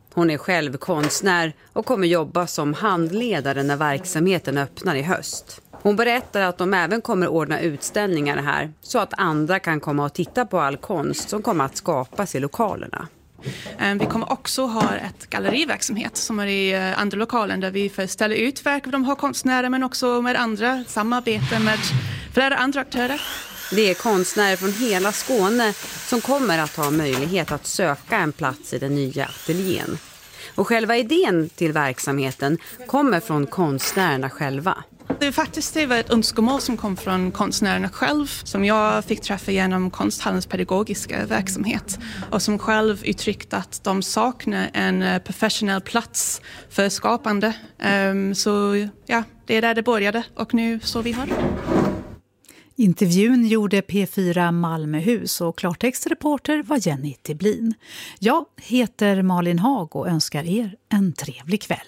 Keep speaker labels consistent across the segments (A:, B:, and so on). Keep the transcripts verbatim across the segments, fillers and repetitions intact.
A: Hon är själv konstnär och kommer jobba som handledare när verksamheten öppnar i höst. Hon berättar att de även kommer ordna utställningar här så att andra kan komma och titta på all konst som kommer att skapas i lokalerna.
B: Vi kommer också ha ett galleriverksamhet som är i andra lokalen där vi får ställa ut verk av de här konstnärer men också med andra samarbeten med flera andra aktörer.
A: Det är konstnärer från hela Skåne som kommer att ha möjlighet att söka en plats i den nya ateljén. Och själva idén till verksamheten kommer från konstnärerna själva.
B: Det är faktiskt det var ett önskemål som kom från konstnärerna själv som jag fick träffa genom Konsthallens pedagogiska verksamhet och som själv uttryckt att de saknar en professionell plats för skapande. Um, så ja, det är där det började och nu så vi har det.
C: Intervjun gjorde P fyra Malmöhus och klartextreporter var Jenny Tiblin. Jag heter Malin Hag och önskar er en trevlig kväll.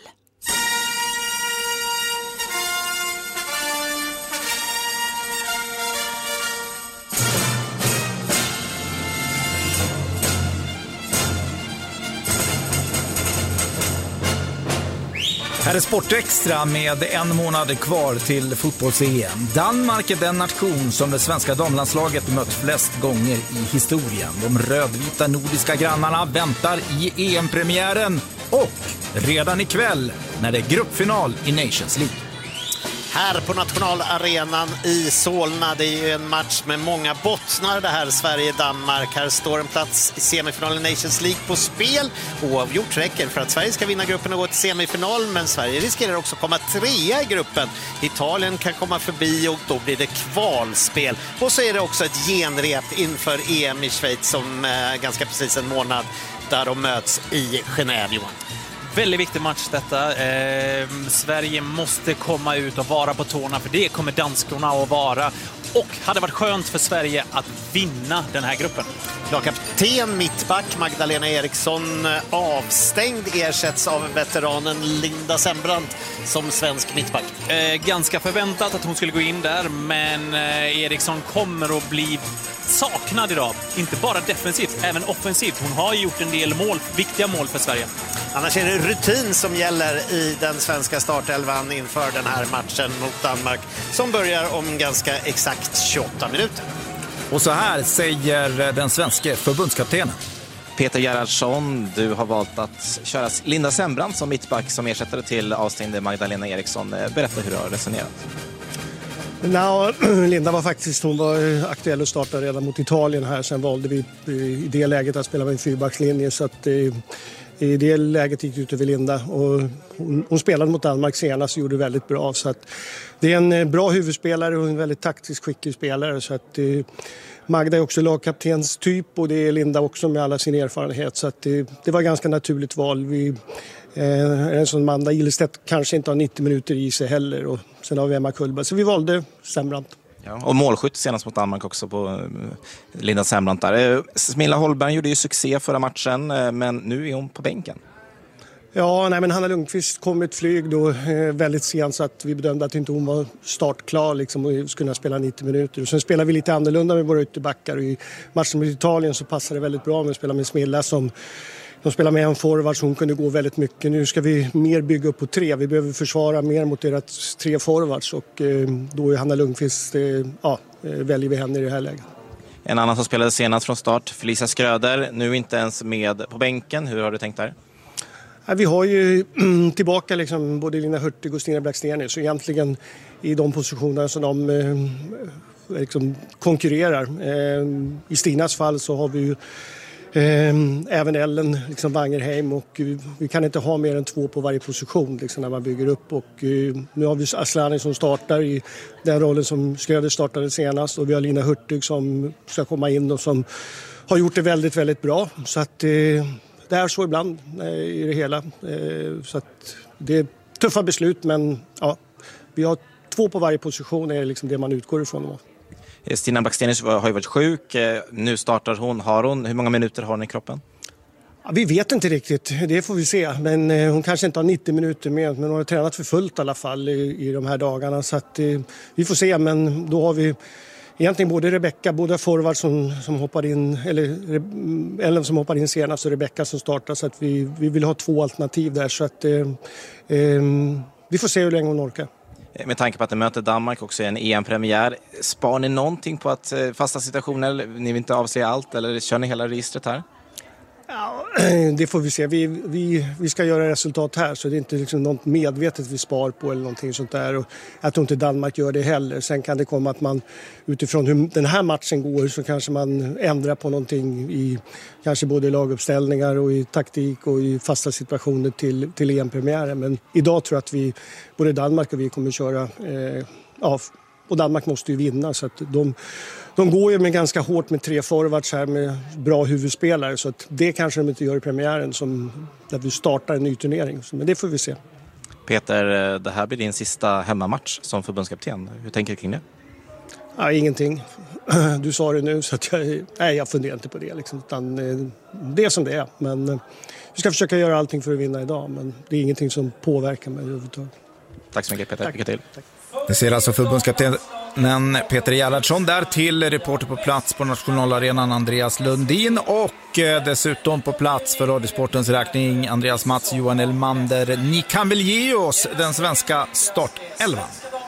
D: Här är Sportextra med en månad kvar till fotbolls-E M. Danmark är den nation som det svenska damlandslaget mött flest gånger i historien. De rödvita nordiska grannarna väntar i E M-premiären och redan ikväll när det är gruppfinal i Nations League.
E: Här på nationalarenan i Solna, det är ju en match med många bottnar det här Sverige-Danmark. Här står en plats i semifinalen Nations League på spel. Oavgjort räcker för att Sverige ska vinna gruppen och gå till semifinal, men Sverige riskerar också att komma trea i gruppen. Italien kan komma förbi och då blir det kvalspel. Och så är det också ett genrep inför E M i Schweiz som eh, ganska precis en månad där de möts i Genève, Johan.
F: Väldigt viktig match detta. Eh, Sverige måste komma ut och vara på tårna, för det kommer danskorna att vara. Och hade varit skönt för Sverige att vinna den här gruppen.
E: Lagkapten mittback Magdalena Eriksson avstängd, ersätts av veteranen Linda Sembrant som svensk mittback.
F: Eh, ganska förväntat att hon skulle gå in där, men eh, Eriksson kommer att bli saknad idag. Inte bara defensivt, även offensivt. Hon har gjort en del mål, viktiga mål för Sverige.
E: Annars är det rutin som gäller i den svenska startelvan inför den här matchen mot Danmark som börjar om ganska exakt tjugoåtta minuter.
D: Och så här säger den svenska förbundskaptenen.
G: Peter Gerhardsson, du har valt att köra Linda Sembrant som mittback som ersättare till avstängde Magdalena Eriksson. Berätta hur du har resonerat.
H: No, Linda var faktiskt, hon var aktuell att starta redan mot Italien här. Sen valde vi i det läget att spela med en fyrbackslinje, så att i, i det läget gick ut över Linda. Och hon, hon spelade mot Danmark senast och gjorde väldigt bra. Så att det är en bra huvudspelare och en väldigt taktiskt skicklig spelare. Så att Magda är också lagkaptens typ och det är Linda också med alla sin erfarenhet. Så att det, det var ganska naturligt val. Vi Eh, en sån Amanda Ilestedt kanske inte har nittio minuter i sig heller, och sen har vi Emma Kullberg, så vi valde Sembrant.
G: Ja, och målskytt senast mot Danmark också på eh, Linda Sembrant där. Eh, Smilla Holberg gjorde ju succé förra matchen, eh, men nu är hon på bänken.
H: Ja, nej, men Hanna Lundqvist kom ett flyg då eh, väldigt sent, så att vi bedömde att inte hon var startklar liksom, och skulle spela nittio minuter. Och sen spelar vi lite annorlunda med våra ytterbackar, och i matchen mot Italien så passade det väldigt bra med att spela med Smilla som de spelar med en forward, så hon kunde gå väldigt mycket. Nu ska vi mer bygga upp på tre. Vi behöver försvara mer mot deras tre forwards, och eh, då är Hanna Lundqvist, eh, ja, väljer vi henne i det här läget.
G: En annan som spelade senast från start, Felicia Skröder, nu inte ens med på bänken. Hur har du tänkt där?
H: Ja, vi har ju tillbaka liksom både Lina Hurtig och Stina Blackstenius, så egentligen i de positionerna som de eh, liksom konkurrerar. Eh, I Stinas fall så har vi ju Eh, även Ellen liksom Wangerheim, och uh, vi kan inte ha mer än två på varje position liksom, när man bygger upp, och uh, nu har vi Aslani som startar i den rollen som Skröder startade senast, och vi har Lina Hurtig som ska komma in och som har gjort det väldigt, väldigt bra, så att uh, det är så ibland uh, i det hela, uh, så att det är tuffa beslut, men ja, vi har två på varje position är liksom det man utgår ifrån.
G: Stina Blackstenius har ju varit sjuk. Nu startar hon. Har hon. Hur många minuter har hon i kroppen?
H: Ja, vi vet inte riktigt. Det får vi se. Men eh, hon kanske inte har nittio minuter med. Men hon har tränat för fullt i alla fall i, i de här dagarna. Så att, eh, vi får se. Men då har vi egentligen både Rebecka, båda forward som, som hoppar in, eller Ellen som hoppar in senast och Rebecka som startar, så att vi, vi vill ha två alternativ där, så att eh, eh, vi får se hur länge hon orkar.
G: Med tanke på att ni möter Danmark också i en E M-premiär, spar ni någonting på att fasta situationer, ni vill inte avse allt eller kör ni hela registret här?
H: Ja, det får vi se. Vi, vi, vi ska göra resultat här, så det är inte liksom något medvetet vi spar på eller någonting sånt där. Och jag tror inte Danmark gör det heller. Sen kan det komma att man utifrån hur den här matchen går så kanske man ändrar på någonting i kanske både laguppställningar och i taktik och i fasta situationer till, till E M-premiären. Men idag tror jag att vi, både Danmark och vi kommer köra, eh, ja, och Danmark måste ju vinna, så att de De går ju med ganska hårt med tre forwards här med bra huvudspelare, så att det kanske de inte gör i premiären som där vi startar en ny turnering. Men det får vi se.
G: Peter, det här blir din sista hemmamatch som förbundskapten. Hur tänker du kring det?
H: Ja, ingenting. Du sa det nu, så att jag, nej, jag funderar inte på det. Liksom, utan det är som det är. Men vi ska försöka göra allting för att vinna idag, men det är ingenting som påverkar mig överhuvudtaget.
G: Tack så mycket Peter,
H: Tack.
G: Lycka till.
H: Tack.
D: Det ser alltså förbundskapten Peter Gerhardsson där, till reporter på plats på nationalarenan Andreas Lundin, och eh, dessutom på plats för Radiosportens räkning Andreas Mats, Johan Elmander. Ni kan väl ge oss den svenska startelvan?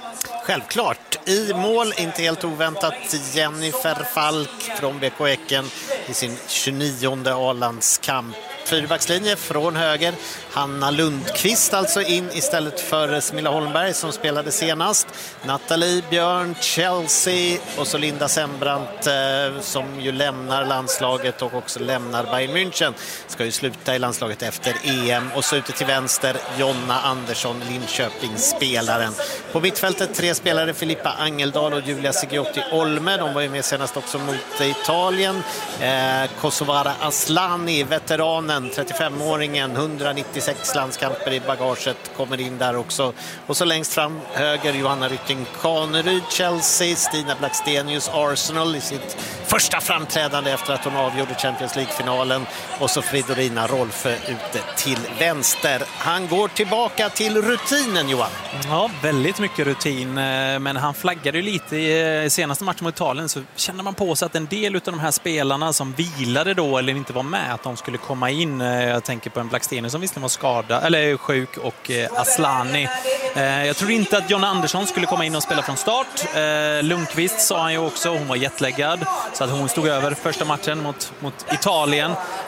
E: Självklart. I mål, inte helt oväntat, Jennifer Falk från B K Häcken i sin tjugonionde A-landskamp. Fyrbackslinje från höger. Hanna Lundqvist alltså in istället för Smilla Holmberg som spelade senast. Nathalie Björn, Chelsea och så Linda Sembrant eh, som ju lämnar landslaget och också lämnar Bayern München. Ska ju sluta i landslaget efter E M. Och så ute till vänster Jonna Andersson, Linköping-spelaren. På mittfältet tre spelare, Filippa Angeldal och Julia Sigiotti Olme. De var ju med senast också mot Italien. Eh, Kosovara Aslani, veteranen, trettiofemåringen, hundranittiosex landskamper i bagaget, kommer in där också. Och så längst fram höger Johanna Rytting Kaneryd, Chelsea, Stina Blackstenius, Arsenal i sitt första framträdande efter att hon avgjorde Champions League-finalen. Och så Fridolina Rolfö ute till vänster. Han går tillbaka till rutinen, Johan.
F: Ja, väldigt mycket rutin, men han flaggade ju lite i senaste matchen mot Italien, så känner man på sig att en del av de här spelarna som vilade då eller inte var med, att de skulle komma in. Jag tänker på en Blackstenius som visst var skadad eller sjuk, och Aslani. Jag tror inte att Jonna Andersson skulle komma in och spela från start. Lundqvist sa han ju också, hon var jetlaggad, så att hon stod över första matchen mot, mot Italien.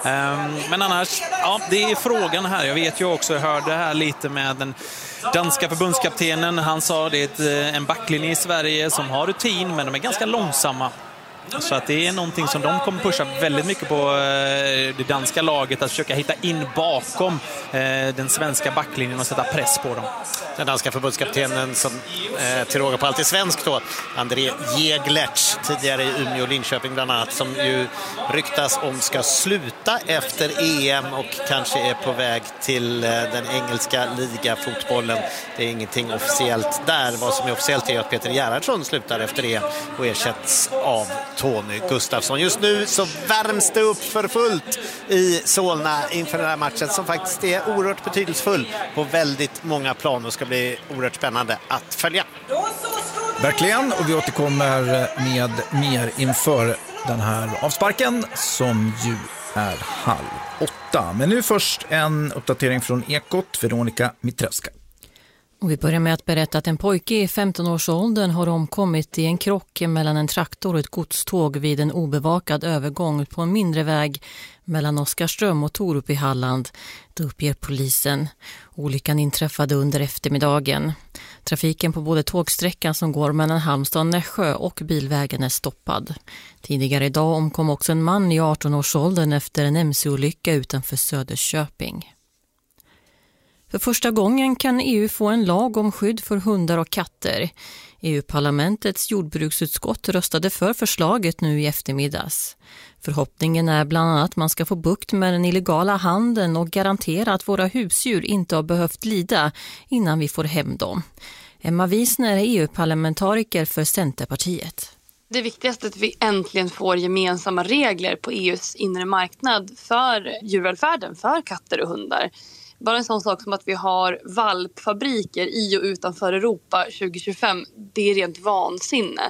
F: Men annars, ja, det är frågan här. Jag vet ju också, jag hörde här lite med den danska förbundskaptenen. Han sa det är en backlinje i Sverige som har rutin, men de är ganska långsamma. Så att det är någonting som de kommer pusha väldigt mycket på det danska laget, att försöka hitta in bakom den svenska backlinjen och sätta press på dem.
E: Den danska förbundskaptenen som eh, till råga på allt är svensk då, André Jäglertz, tidigare i Umeå och Linköping bland annat, som ju ryktas om ska sluta efter E M och kanske är på väg till eh, den engelska ligafotbollen. Det är ingenting officiellt där. Vad som är officiellt är att Peter Gerhardsson slutar efter E M och ersätts av Tony Gustafsson. Just nu så värms det upp för fullt i Solna inför den här matchen som faktiskt är oerhört betydelsefull på väldigt många plan och ska bli oerhört spännande att följa.
D: Verkligen, och vi återkommer med mer inför den här avsparken som ju är halv åtta. Men nu först en uppdatering från Ekot, Veronica Mitrevska.
I: Och vi börjar med att berätta att en pojke i femton-årsåldern har omkommit i en krock mellan en traktor och ett godståg vid en obevakad övergång på en mindre väg mellan Oskarström och Torup i Halland. Det uppger polisen. Olyckan inträffade under eftermiddagen. Trafiken på både tågsträckan som går mellan Halmstad och Nässjö och bilvägen är stoppad. Tidigare idag omkom också en man i arton-årsåldern efter en M C-olycka utanför Söderköping. För första gången kan E U få en lag om skydd för hundar och katter. E U-parlamentets jordbruksutskott röstade för förslaget nu i eftermiddags. Förhoppningen är bland annat att man ska få bukt med den illegala handeln och garantera att våra husdjur inte har behövt lida innan vi får hem dem. Emma Wiesner är E U-parlamentariker för Centerpartiet.
J: Det viktigaste är att vi äntligen får gemensamma regler på E U:s inre marknad för djurvälfärden, för katter och hundar. Bara en sån sak som att vi har valpfabriker i och utanför Europa tjugo tjugofem, det är rent vansinne.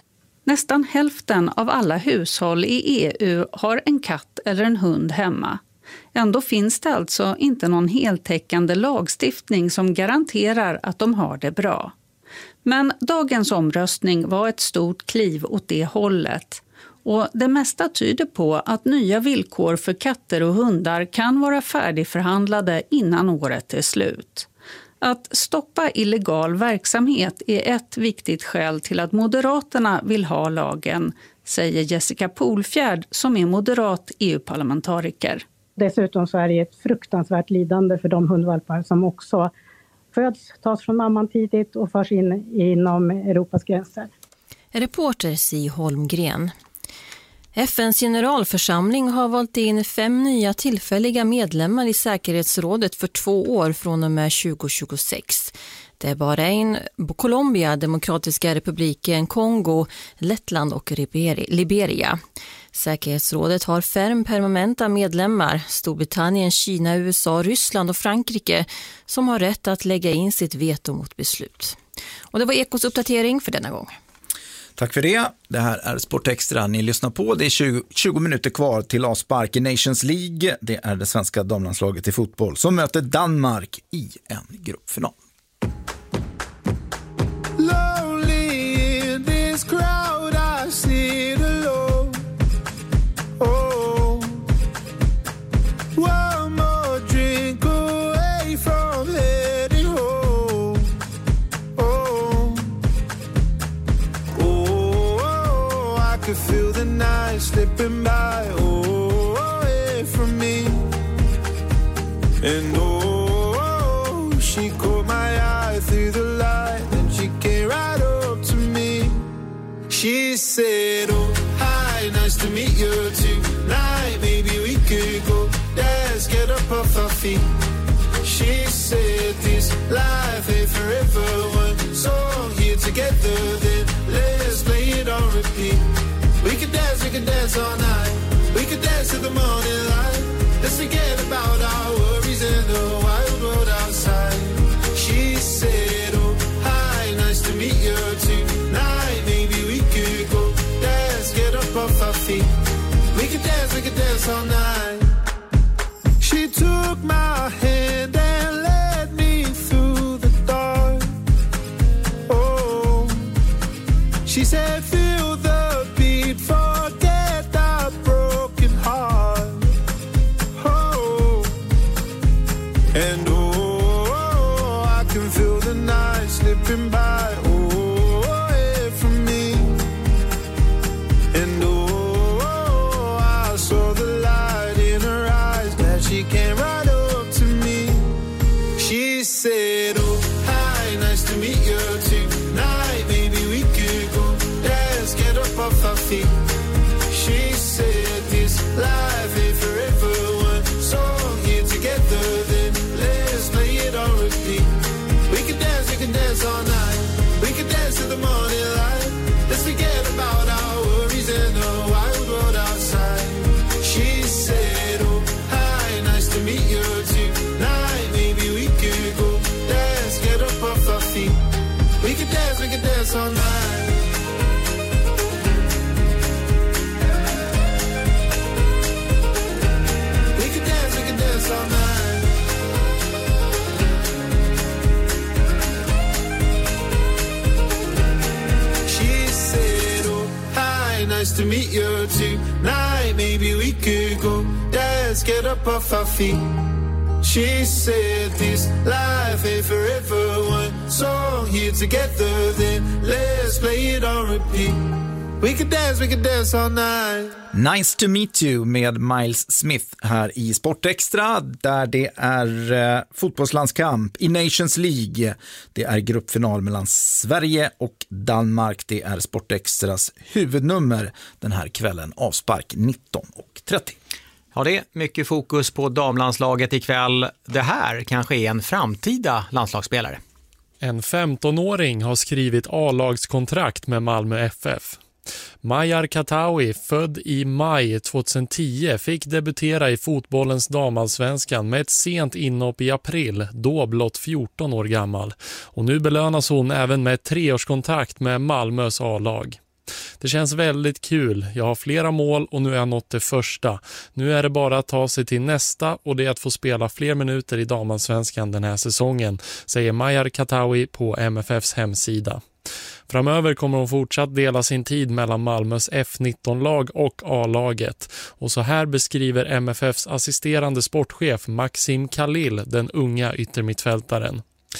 K: Nästan hälften av alla hushåll i E U har en katt eller en hund hemma. Ändå finns det alltså inte någon heltäckande lagstiftning som garanterar att de har det bra. Men dagens omröstning var ett stort kliv åt det hållet. Och det mesta tyder på att nya villkor för katter och hundar kan vara färdigförhandlade innan året är slut. Att stoppa illegal verksamhet är ett viktigt skäl till att Moderaterna vill ha lagen, säger Jessica Polfjärd som är moderat E U-parlamentariker.
L: Dessutom så är det ett fruktansvärt lidande för de hundvalpar som också föds, tas från mamman tidigt och förs in inom Europas gränser.
I: Reporter Si Holmgren. F N:s generalförsamling har valt in fem nya tillfälliga medlemmar i säkerhetsrådet för två år från och med tjugo tjugosex. Det är Bahrain, Colombia, Demokratiska republiken, Kongo, Lettland och Liberia. Säkerhetsrådet har fem permanenta medlemmar, Storbritannien, Kina, U S A, Ryssland och Frankrike, som har rätt att lägga in sitt veto mot beslut. Och det var Ekos uppdatering för denna gång.
D: Tack för det. Det här är Sportextra. Ni lyssnar på. Det är tjugo, tjugo minuter kvar till avspark i Nations League. Det är det svenska damlandslaget i fotboll som möter Danmark i en gruppfinal.
M: Slipping by, oh, away from me. And oh, she caught my eye through the light. Then she came right up to me. She said, oh, hi, nice to meet you tonight. Maybe we could go dance, get up off our feet. She said this life ain't forever. One song here together, then let's play it on repeat. We could dance, we could dance all night. We could dance to the morning light. Let's forget about our worries in the wild world outside. She said, oh, hi, nice to meet you tonight. Maybe we could go dance, get up off our feet. We could dance, we could dance all night. She took my hand and led me through the dark. Oh, she said, feel the beat, forget that broken heart. Oh, and oh, I can feel the night slipping by, oh, away from me. And oh, I saw the light in her eyes that she came right up to me. She said, oh, hi, nice to meet you tonight. Maybe we could go dance, get up off our feet. She said this life ain't forever. One song here together, then let's play it on repeat. We can dance, we can dance all night. We can dance to the morning light. Let's forget about our worries and the wild world outside. She said, oh, hi, nice to meet you tonight. Maybe we could go dance, get up off our feet. We can dance, we can dance all night. We can dance, we can dance all night. She said, oh, hi, nice to meet you tonight. Maybe we could go dance, get up off our feet. She said this life ain't forever. One song here together, then let's play it on repeat. We could dance, we could dance all night.
D: Nice to meet you med Miles Smith här i Sportextra, där det är eh, fotbollslandskamp i Nations League. Det är gruppfinal mellan Sverige och Danmark. Det är Sportextras huvudnummer den här kvällen, avspark nitton och trettio.
N: Ja, det är mycket fokus på damlandslaget ikväll. Det här kanske är en framtida landslagsspelare.
O: En femtonåring har skrivit A-lagskontrakt med Malmö F F. Majar Katawi, född i maj tjugohundratio, fick debutera i fotbollens damallsvenskan med ett sent inhopp i april, då blott fjorton år gammal. Och nu belönas hon även med ett treårskontrakt med Malmös A-lag. Det känns väldigt kul. Jag har flera mål och nu har jag nått det första. Nu är det bara att ta sig till nästa och det är att få spela fler minuter i damallsvenskan den här säsongen, säger Mayar Katawi på M F F:s hemsida. Framöver kommer hon fortsatt dela sin tid mellan Malmös F nitton-lag och A-laget. Och så här beskriver M F F:s assisterande sportchef Maxim Khalil den unga yttermittfältaren.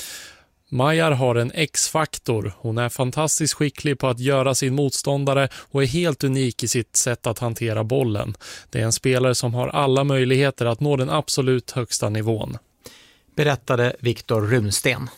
O: Mayar har en X-faktor. Hon är fantastiskt skicklig på att göra sin motståndare och är helt unik i sitt sätt att hantera bollen. Det är en spelare som har alla möjligheter att nå den absolut högsta nivån.
N: Berättade Viktor Runsten.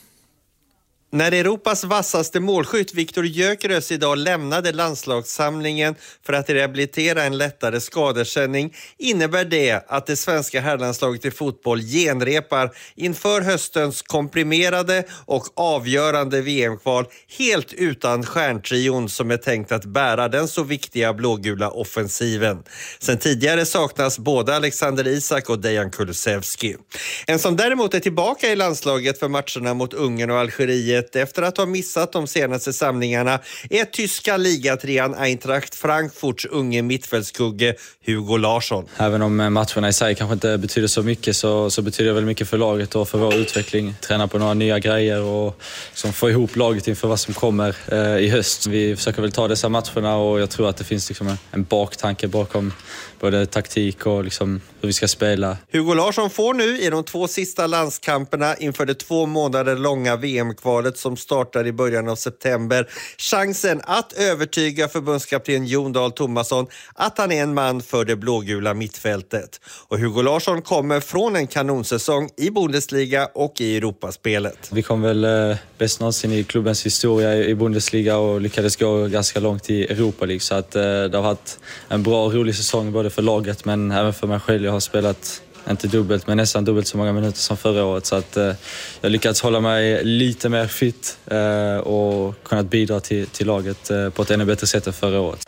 P: När Europas vassaste målskytt Viktor Gyökeres idag lämnade landslagssamlingen för att rehabilitera en lättare skadekänning innebär det att det svenska herrlandslaget i fotboll genrepar inför höstens komprimerade och avgörande V M-kval helt utan stjärntrion som är tänkt att bära den så viktiga blågula offensiven. Sen tidigare saknas både Alexander Isak och Dejan Kulusevski. En som däremot är tillbaka i landslaget för matcherna mot Ungern och Algeriet efter att ha missat de senaste samlingarna är tyska ligatrean Eintracht Frankfurts unge mittfältskugge Hugo Larsson.
Q: Även om matcherna i sig kanske inte betyder så mycket så, så betyder det väl mycket för laget och för vår utveckling. Träna på några nya grejer och som får ihop laget inför vad som kommer eh, i höst. Vi försöker väl ta dessa matcherna och jag tror att det finns liksom en, en baktanke bakom både taktik och liksom hur vi ska spela.
P: Hugo Larsson får nu i de två sista landskamperna inför det två månader långa V M-kvalet som startar i början av september chansen att övertyga förbundskapten Jon Dahl Tomasson att han är en man för det blågula mittfältet. Och Hugo Larsson kommer från en kanonsäsong i Bundesliga och i Europaspelet.
Q: Vi kom väl eh, bäst någonsin i klubbens historia i Bundesliga och lyckades gå ganska långt i Europa League, så att eh, det har varit en bra och rolig säsong både för laget men även för mig själv. Jag har spelat inte dubbelt men nästan dubbelt så många minuter som förra året, så att eh, jag lyckats hålla mig lite mer fit eh, och kunnat bidra till, till laget eh, på ett ännu bättre sätt än förra året.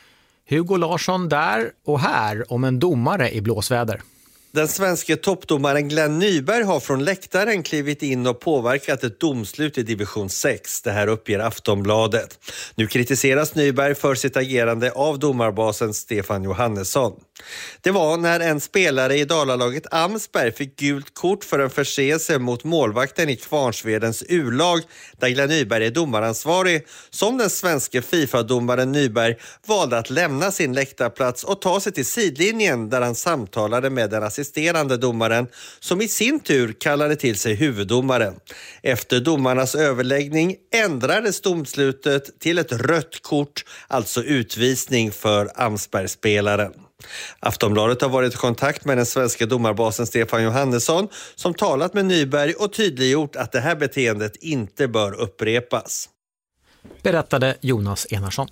N: Hugo Larsson där och här om en domare i blåsväder.
P: Den svenska toppdomaren Glenn Nyberg har från läktaren klivit in och påverkat ett domslut i division sex. Det här uppger Aftonbladet. Nu kritiseras Nyberg för sitt agerande av domarbasen Stefan Johannesson. Det var när en spelare i Dalalaget Amsberg fick gult kort för en förseelse mot målvakten i Kvarnsvedens U-lag där Glenn Nyberg är domaransvarig som den svenska FIFA-domaren Nyberg valde att lämna sin läktarplats och ta sig till sidlinjen där han samtalade med den assisterande domaren som i sin tur kallade till sig huvuddomaren. Efter domarnas överläggning ändrades domslutet till ett rött kort, alltså utvisning för Amsbergspelaren. Aftonbladet har varit i kontakt med den svenska domarbasen Stefan Johannesson som talat med Nyberg och tydliggjort att det här beteendet inte bör upprepas.
N: Berättade Jonas Enarsson.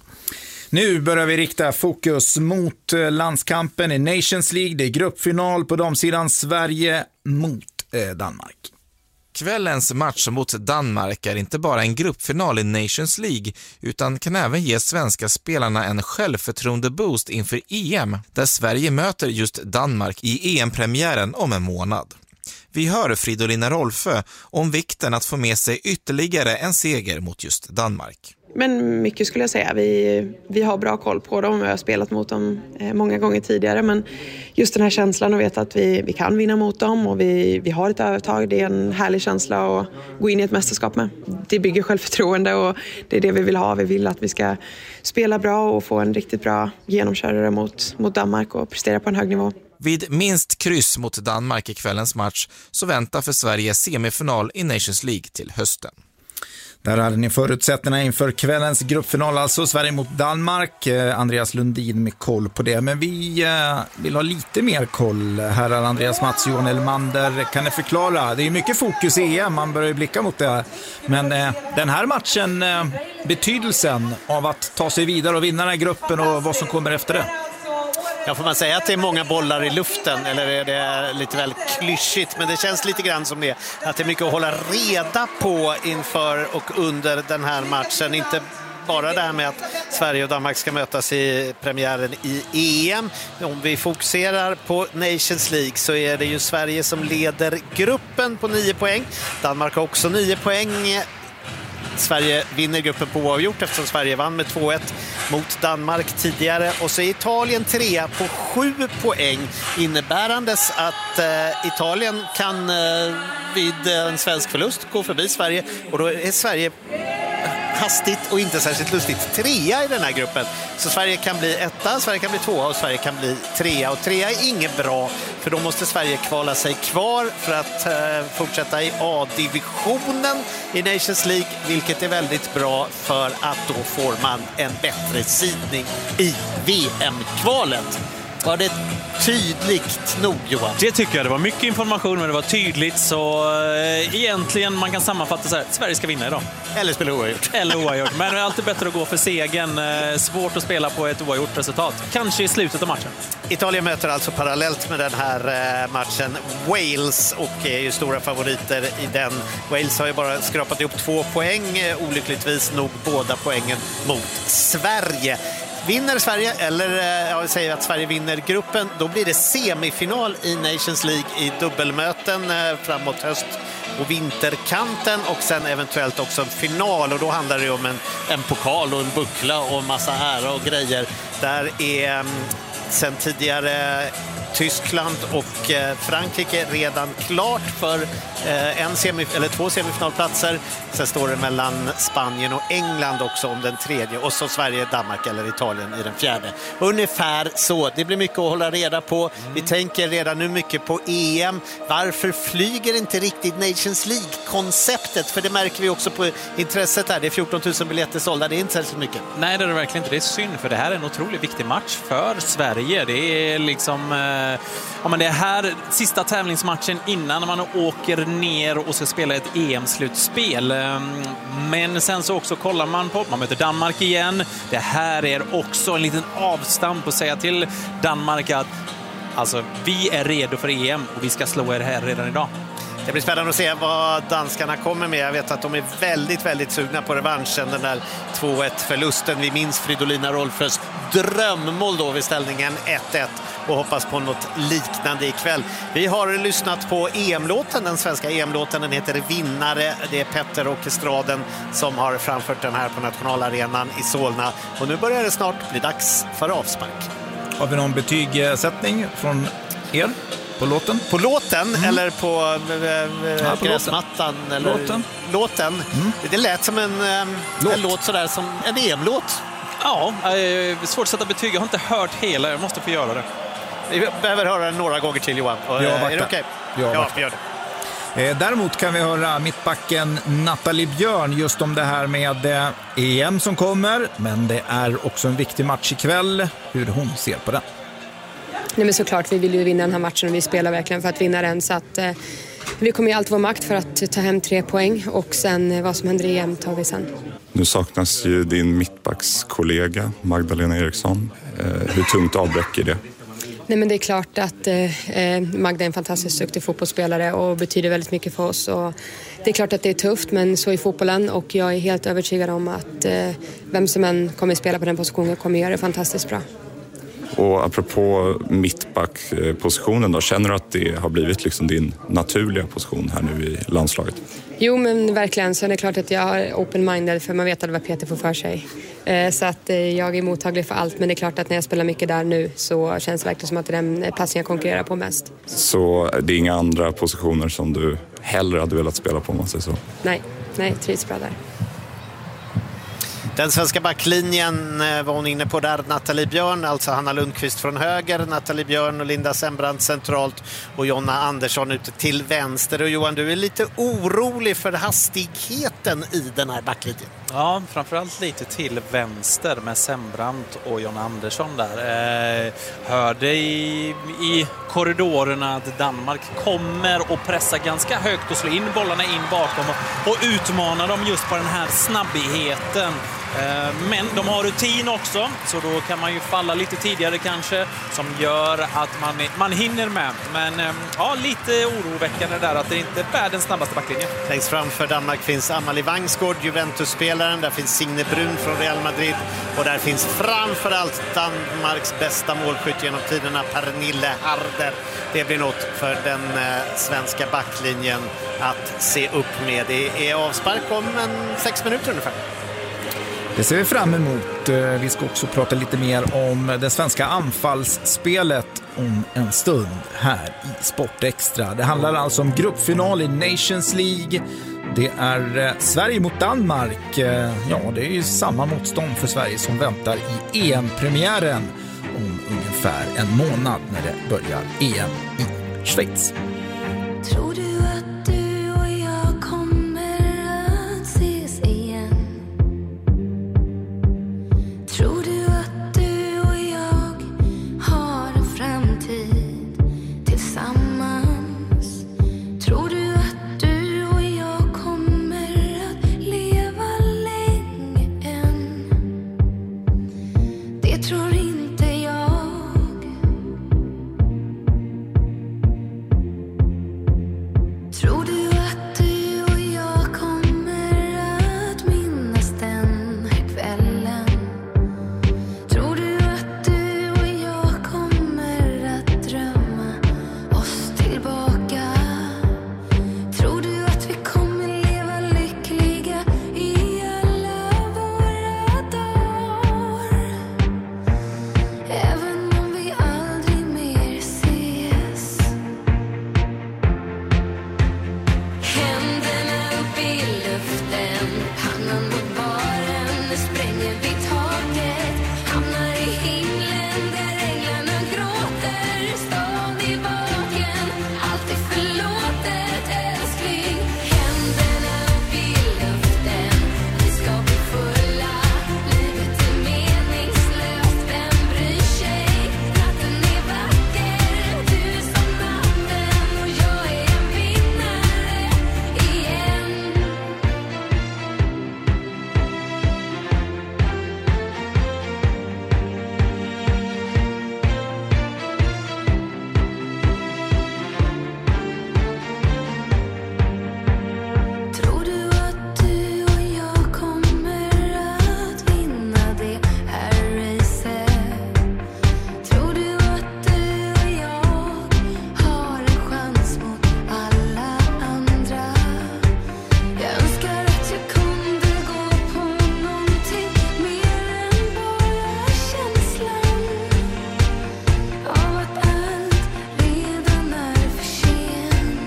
D: Nu börjar vi rikta fokus mot landskampen i Nations League. Det är gruppfinal på damsidan, Sverige mot eh, Danmark.
R: Kvällens match mot Danmark är inte bara en gruppfinal i Nations League utan kan även ge svenska spelarna en självförtroende-boost inför E M där Sverige möter just Danmark i E M-premiären om en månad. Vi hör Fridolina Rolfö om vikten att få med sig ytterligare en seger mot just Danmark.
S: Men mycket skulle jag säga. Vi, vi har bra koll på dem. Jag har spelat mot dem eh, många gånger tidigare. Men just den här känslan att veta att vi, vi kan vinna mot dem och vi, vi har ett övertag. Det är en härlig känsla att gå in i ett mästerskap med. Det bygger självförtroende och det är det vi vill ha. Vi vill att vi ska spela bra och få en riktigt bra genomkörare mot, mot Danmark och prestera på en hög nivå.
R: Vid minst kryss mot Danmark i kvällens match så väntar för Sverige semifinal i Nations League till hösten.
D: Där hade ni förutsättningarna inför kvällens gruppfinal, alltså Sverige mot Danmark. Eh, Andreas Lundin med koll på det. Men vi eh, vill ha lite mer koll. Här är Andreas Mats, Johan Elmander. Kan ni förklara? Det är mycket fokus i E M, man börjar blicka mot det. Men eh, den här matchen, eh, betydelsen av att ta sig vidare och vinna den här gruppen och vad som kommer efter det.
E: Ja, får man säga att det är många bollar i luften eller är det lite väl klyschigt, men det känns lite grann som det, att det är mycket att hålla reda på inför och under den här matchen. Inte bara det här med att Sverige och Danmark ska mötas i premiären i E M. Om vi fokuserar på Nations League så är det ju Sverige som leder gruppen på nio poäng. Danmark har också nio poäng. Sverige vinner gruppen på oavgjort eftersom Sverige vann med två ett mot Danmark tidigare. Och så är Italien trea på sju poäng, innebärandes att eh, Italien kan eh, vid en svensk förlust gå förbi Sverige, och då är Sverige hastigt och inte särskilt lustigt trea i den här gruppen. Så Sverige kan bli etta, Sverige kan bli tvåa och Sverige kan bli trea. Och trea är inget bra, för då måste Sverige kvala sig kvar för att eh, fortsätta i A-divisionen i Nations League, vilket är väldigt bra för att då får man en bättre sidning i V M-kvalet. Var det tydligt nog, Johan?
F: Det tycker jag. Det var mycket information, men det var tydligt. Så eh, egentligen man kan sammanfatta så här: Sverige ska vinna idag.
E: Eller spela oavgjort.
F: Eller oavgjort. Men det är alltid bättre att gå för segern. Eh, svårt att spela på ett oavgjort resultat. Kanske i slutet av matchen.
E: Italien möter alltså parallellt med den här eh, matchen Wales och är ju stora favoriter i den. Wales har ju bara skrapat ihop två poäng. Eh, olyckligtvis nog båda poängen mot Sverige. Vinner Sverige, eller jag säger att Sverige vinner gruppen, då blir det semifinal i Nations League i dubbelmöten framåt höst- och vinterkanten, och sen eventuellt också en final, och då handlar det om en, en pokal och en buckla och massa ära och grejer. Där är sen tidigare Tyskland och Frankrike redan klart för en semif- eller två semifinalplatser. Sen står det mellan Spanien och England också om den tredje, och så Sverige, Danmark eller Italien i den fjärde. Ungefär så. Det blir mycket att hålla reda på. Vi tänker redan nu mycket på E M. Varför flyger inte riktigt Nations League-konceptet? För det märker vi också på intresset här. Det är fjorton tusen biljetter sålda. Det är inte särskilt mycket.
F: Nej, det är det verkligen inte. Det är synd, för det här är en otroligt viktig match för Sverige. Det är liksom ja, men det är här sista tävlingsmatchen innan man åker ner och ska spela ett E M-slutspel. Men sen så också kollar man på, man möter Danmark igen. Det här är också en liten avstamp att säga till Danmark att alltså, vi är redo för E M och vi ska slå er här redan idag.
E: Det blir spännande att se vad danskarna kommer med. Jag vet att de är väldigt, väldigt sugna på revanschen. Den där två ett-förlusten. Vi minns Fridolina Rolfös drömmål då vid ställningen ett ett och hoppas på något liknande ikväll. Vi har lyssnat på E M-låten, den svenska E M-låten. Den heter Vinnare. Det är Petter Åkestraden som har framfört den här på nationalarenan i Solna. Och nu börjar det snart bli dags för avspark.
D: Har vi någon betygssättning från er? På låten?
E: På låten mm. eller på, äh,
D: ja, på
E: gräsmattan?
D: Låten.
E: Eller
D: låten.
E: låten. Mm. Det lät som en, ähm, låt. en låt sådär som en E M-låt.
F: Ja, äh, svårt att sätta betyg. Jag har inte hört hela, jag måste få göra det.
E: Vi behöver höra den några gånger till, Johan. Och, äh, är det okej?
D: Okay?
E: Ja, vi gör det.
D: Eh, däremot kan vi höra mittbacken Nathalie Björn just om det här med eh, E M som kommer. Men det är också en viktig match ikväll. Hur hon ser på den.
T: Nej, men såklart, vi vill ju vinna den här matchen och vi spelar verkligen för att vinna den. Så att, eh, vi kommer ju allt vår makt för att ta hem tre poäng och sen eh, vad som händer i E M tar vi sen.
U: Nu saknas ju din mittbackskollega Magdalena Eriksson. Eh, hur tungt avbräck är det?
T: Nej, men det är klart att eh, Magda är en fantastiskt duktig fotbollsspelare och betyder väldigt mycket för oss. Och det är klart att det är tufft, men så är fotbollen och jag är helt övertygad om att eh, vem som än kommer spela på den positionen kommer göra det fantastiskt bra.
U: Och apropå mittbackpositionen då, känner du att det har blivit liksom din naturliga position här nu i landslaget?
T: Jo, men verkligen. Så är det klart att jag är open-minded, för man vet vad Peter får för sig. Så att jag är mottaglig för allt, men det är klart att när jag spelar mycket där nu så känns det verkligen som att det är den platsen jag konkurrerar på mest.
U: Så det är inga andra positioner som du hellre hade velat spela på, om man säger så?
T: Nej, nej, trivs bra där.
E: Den svenska backlinjen var hon inne på där. Nathalie Björn, alltså Hanna Lundqvist från höger, Nathalie Björn och Linda Sembrant centralt och Jonna Andersson ute till vänster. Och Johan, du är lite orolig för hastigheten i den här backlinjen.
F: Ja, framförallt lite till vänster med Sembrant och Jonna Andersson där. Eh, hörde i, i korridorerna att Danmark kommer att pressa ganska högt och slå in bollarna in bakom och, och utmana dem just på den här snabbheten Men de har rutin också, så då kan man ju falla lite tidigare kanske, som gör att man, man hinner med. Men ja, lite oroväckande där att det inte är världens snabbaste backlinje.
E: Längst fram för Danmark finns Amalie Vangsgaard, Juventus-spelaren. Där finns Signe Brun från Real Madrid. Och där finns framförallt Danmarks bästa målskytt genom tiderna, Pernille Harder. Det blir något för den eh, svenska backlinjen att se upp med. Det är avspark om en sex minuter ungefär.
D: Det ser vi fram emot. Vi ska också prata lite mer om det svenska anfallsspelet om en stund här i Sportextra. Det handlar alltså om gruppfinal i Nations League. Det är Sverige mot Danmark. Ja, det är ju samma motstånd för Sverige som väntar i E M-premiären om ungefär en månad när det börjar E M i Schweiz.
M: Tror du att du och jag kommer att ses igen? Tror du att du och jag har en framtid tillsammans? Tror du att du och jag kommer att leva länge än? Det tror inte jag. Tror du att du och jag kommer att minnas den här kvällen? Tror du att du och jag kommer att drömma oss tillbaka? Tror du att vi kommer leva lyckliga i alla våra dagar? Även om vi aldrig mer ses. Händerna upp i luften, pannan mot baren, nu spränger vi taket, hamnar i himlen där änglarna gråter, stan i vaken, allt är förlåtet älskling. Händerna upp i luften, vi ska bli fulla, livet är meningslöst, vem bryr sig? Natten är vacker, du som natten och jag är en vinnare igen. Tror du att du och jag kommer att vinna det här racet? Tror du att du och jag har en chans mot alla andra? Jag önskar att jag kunde gå på någonting mer än bara känslan av att allt redan är för sent.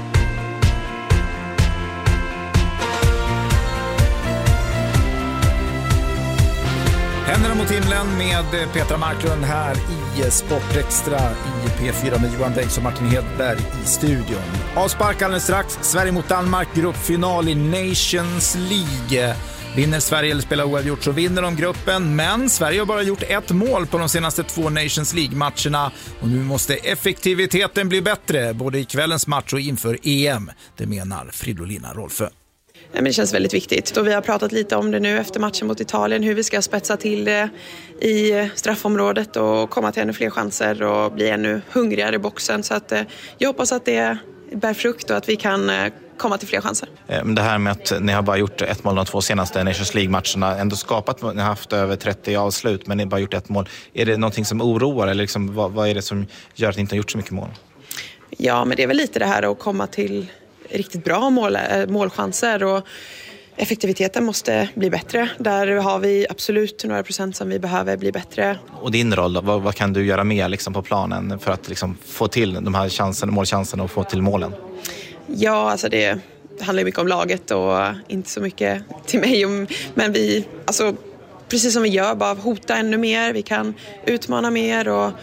D: Händerna mot himlen med Petra Marklund här i Sportextra i P fyra med Johan Bengtsson och Martin Hedberg i studion. Avspark alldeles strax. Sverige mot Danmark, gruppfinal i Nations League. Vinner Sverige eller spelar oavgjort så vinner de gruppen. Men Sverige har bara gjort ett mål på de senaste två Nations League-matcherna. Och nu måste effektiviteten bli bättre både i kvällens match och inför E M. Det menar Fridolina Rolfö.
S: Nej, men det känns väldigt viktigt. Och vi har pratat lite om det nu efter matchen mot Italien, hur vi ska spetsa till det i straffområdet och komma till ännu fler chanser och bli ännu hungrigare i boxen. Så att, eh, jag hoppas att det bär frukt och att vi kan eh, komma till fler chanser.
G: Det här med att ni har bara gjort ett mål de två senaste Nations League-matcherna, ändå skapat, ni har haft över trettio avslut men ni har bara gjort ett mål. Är det någonting som oroar eller liksom, vad, vad är det som gör att ni inte har gjort så mycket mål?
S: Ja, men det är väl lite det här att komma till riktigt bra mål, målchanser och effektiviteten måste bli bättre. Där har vi absolut några procent som vi behöver bli bättre.
G: Och din roll då? Vad, vad kan du göra mer liksom, på planen för att liksom, få till de här chanserna, målchanserna och få till målen?
S: Ja, alltså det handlar mycket om laget och inte så mycket till mig. Men vi, alltså, precis som vi gör, bara hota ännu mer. Vi kan utmana mer och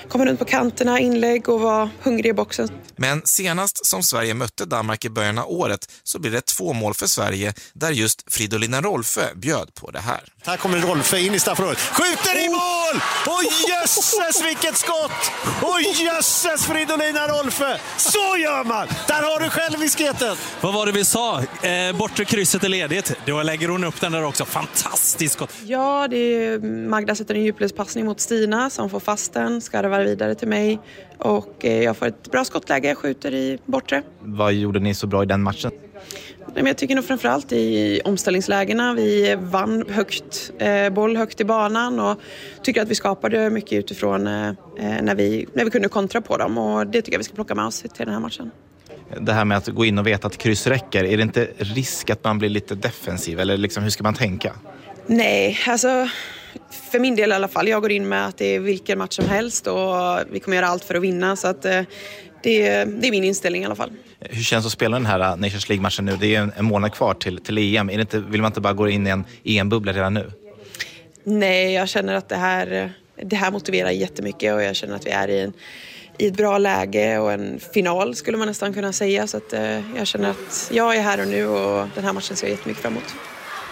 S: komma runt på kanterna, inlägg och vara hungrig i boxen.
R: Men senast som Sverige mötte Danmark i början av året så blev det två mål för Sverige där just Fridolina Rolfö bjöd på det här.
E: Här kommer Rolfö in i straffområdet. Skjuter i mål! Oj jösses vilket skott! Oj jösses Fridolina Rolfö! Så gör man! Där har du själviskheten!
F: Vad var det vi sa? Eh, bortre krysset är ledigt. Då lägger hon upp den där också. Fantastiskt skott!
S: Ja, det är Magda sätter en djupledspassning mot Stina som får fast den, skarvar vidare till mig och jag får ett bra skottläge, jag skjuter i bortre.
G: Vad gjorde ni så bra i den matchen?
S: Men jag tycker nog framförallt i omställningslägena. Vi vann högt, eh, boll högt i banan och tycker att vi skapade mycket utifrån eh, när, vi, när vi kunde kontra på dem. Och det tycker jag vi ska plocka med oss till den här matchen.
G: Det här med att gå in och veta att kryss räcker, är det inte risk att man blir lite defensiv? Eller liksom, hur ska man tänka?
S: Nej, alltså för min del i alla fall. Jag går in med att det är vilken match som helst och vi kommer göra allt för att vinna. Så att, eh, det, det är min inställning i alla fall.
G: Hur känns det att spela den här Nations League-matchen nu? Det är en, en månad kvar till, till E M. Är det inte, vill man inte bara gå in i en E M-bubbla redan nu?
S: Nej, jag känner att det här, det här motiverar jättemycket och jag känner att vi är i, en, i ett bra läge och en final skulle man nästan kunna säga. Så att, eh, jag känner att jag är här och nu och den här matchen ser jag jättemycket fram emot.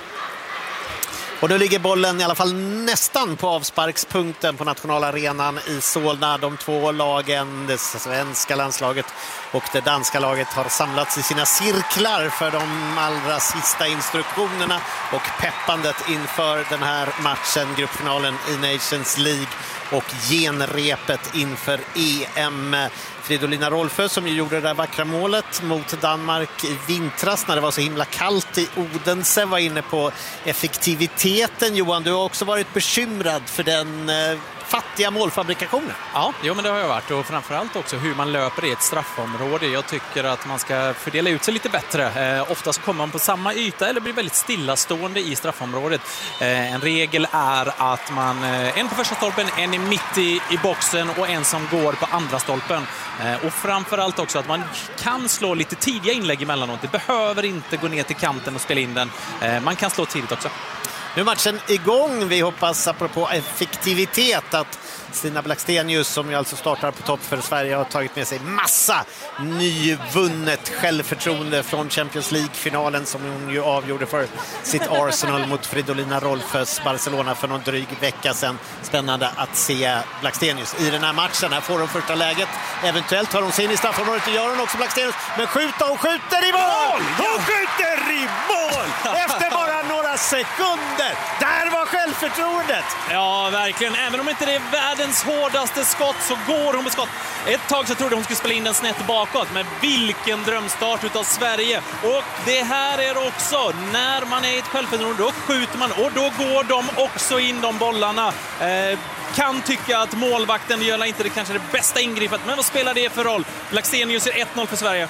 E: Och då ligger bollen i alla fall nästan på avsparkspunkten på nationalarenan i Solna. De två lagen, det svenska landslaget och det danska laget, har samlats i sina cirklar för de allra sista instruktionerna och peppandet inför den här matchen, gruppfinalen i Nations League och genrepet inför E M. Fridolina Rolfö som ju gjorde det där vackra målet mot Danmark i vintras när det var så himla kallt i Odense var inne på effektiviteten. Johan, du har också varit bekymrad för den eh, fattiga målfabrikationen.
F: Ja, jo, men det har jag varit och framförallt också hur man löper i ett straffområde. Jag tycker att man ska fördela ut sig lite bättre. Eh, oftast kommer man på samma yta eller blir väldigt stillastående i straffområdet. Eh, en regel är att man eh, en på första stolpen, en är mitt i, i boxen och en som går på andra stolpen. Eh, och framförallt också att man kan slå lite tidiga inlägg emellanåt. Det behöver inte gå ner till kanten och spela in den. Eh, man kan slå tidigt också.
E: Nu är matchen igång. Vi hoppas apropå effektivitet att Stina Blackstenius, som ju alltså startar på topp för Sverige, har tagit med sig massa nyvunnet självförtroende från Champions League-finalen som hon ju avgjorde för sitt Arsenal mot Fridolina Rolfös Barcelona för någon dryg vecka sedan. Spännande att se Blackstenius i den här matchen. Här får hon första läget. Eventuellt har hon sig in i straffområdet och gör hon också Blackstenius. Men skjuter och skjuter i mål! Hon skjuter i mål! Efter bara några sekunder. Där var självförtroendet.
F: Ja, verkligen. Även om inte det är världens hårdaste skott så går hon med skott. Ett tag så trodde hon skulle spela in den snett bakåt. Men vilken drömstart utav Sverige. Och det här är också, när man är i ett självförtroende, då skjuter man. Och då går de också in de bollarna. Eh, kan tycka att målvakten gör inte det kanske det bästa ingrippet. Men vad spelar det för roll? Blackstenius är ett noll för Sverige.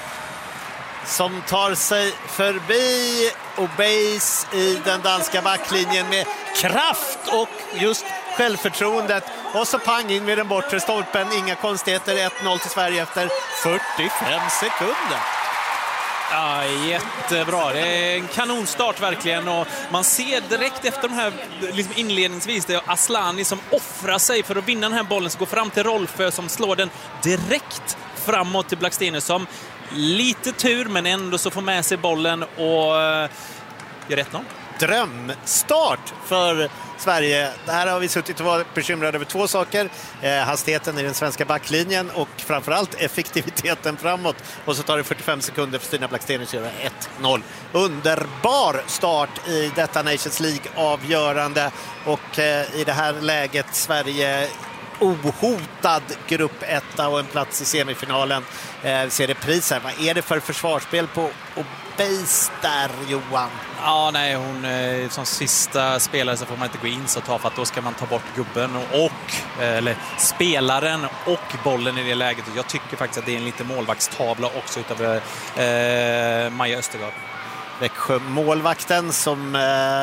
E: Som tar sig förbi Obeys i den danska backlinjen med kraft och just självförtroendet. Och så pang in med den bortre stolpen. Inga konstigheter, ett noll till Sverige efter fyrtiofem sekunder.
F: Ja, jättebra. Det är en kanonstart verkligen. Och man ser direkt efter de här liksom inledningsvis, det är Aslani som offrar sig för att vinna den här bollen. Så går fram till Rolfö som slår den direkt framåt till Blackstenius som lite tur men ändå så får med sig bollen och gör ett noll.
E: Drömstart för Sverige. Det här har vi suttit och varit bekymrade över två saker. Eh, hastigheten i den svenska backlinjen och framförallt effektiviteten framåt. Och så tar det fyrtiofem sekunder för Stina Blackstenius att göra ett noll. Underbar start i detta Nations League-avgörande. Och eh, i det här läget Sverige ohotad grupp etta och en plats i semifinalen. Eh, vi ser det pris här. Vad är det för försvarsspel på Obeys där, Johan?
F: Ja, nej, hon eh, som sista spelare så får man inte gå in så ta för att då ska man ta bort gubben och, och eller spelaren och bollen i det läget. Jag tycker faktiskt att det är en lite målvaktstavla också utav eh, Maja Östergaard.
E: Växjö målvakten som eh,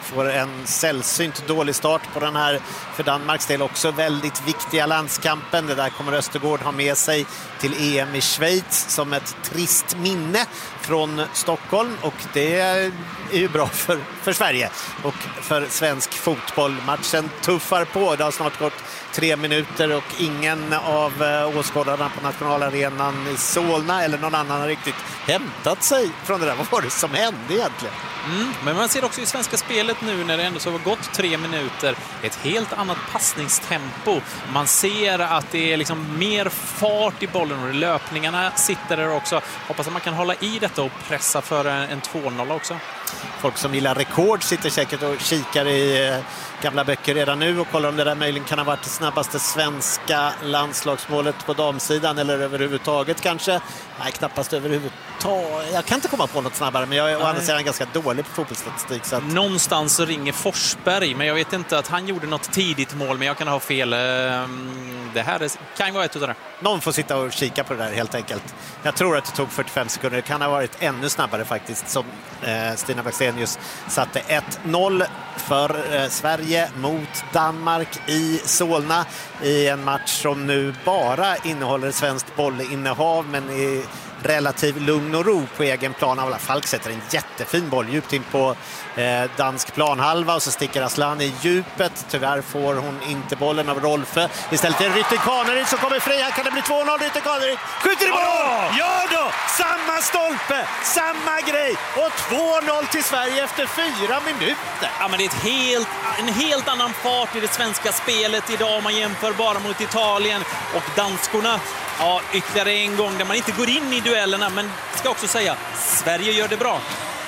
E: får en sällsynt dålig start på den här för Danmarks del också väldigt viktiga landskampen. Det där kommer Östergård ha med sig till E M i Schweiz som ett trist minne från Stockholm, och det är ju bra för, för Sverige och för svensk fotboll. Matchen tuffar på. Det har snart gått tre minuter och ingen av åskådarna på nationalarenan i Solna eller någon annan har riktigt hämtat sig från det där. Vad var det som hände egentligen?
F: Mm, men man ser också i svenska spelet nu när det ändå så har gått tre minuter ett helt annat passningstempo. Man ser att det är liksom mer fart i bollen och löpningarna sitter där också. Hoppas att man kan hålla i detta och pressa för en två noll också.
E: Folk som gillar rekord sitter säkert och kikar i gamla böcker redan nu och kollar om det där möjligen kan ha varit det snabbaste svenska landslagsmålet på damsidan eller överhuvudtaget kanske. Nej, knappast överhuvudtaget. Jag kan inte komma på något snabbare, men jag är å andra sidan ganska dålig på fotbollsstatistik. Så att...
F: Någonstans ringer Forsberg, men jag vet inte att han gjorde något tidigt mål, men jag kan ha fel. Det här kan vara ett utav det.
E: Någon får sitta och kika på det där helt enkelt. Jag tror att det tog fyrtiofem sekunder. Det kan ha varit ännu snabbare faktiskt, som eh, Stina Blackstenius satte ett noll för eh, Sverige mot Danmark i Solna i en match som nu bara innehåller svenskt bollinnehav, men i relativ lugn och ro på egen plan. Alla Falk sätter en jättefin boll djupt in på eh, dansk planhalva och så sticker Aslan i djupet. Tyvärr får hon inte bollen av Rolfö. Istället är det Rytter Kaneryd som kommer fri. Här kan det bli två noll. Rytter Kaneryd skjuter i mål! Ja! ja då! Samma stolpe, samma grej och två noll till Sverige efter fyra minuter.
F: Ja, men det är ett helt, en helt annan fart i det svenska spelet idag om man jämför bara mot Italien och danskorna. Ja, ytterligare en gång där man inte går in i duellerna, men ska också säga, Sverige gör det bra.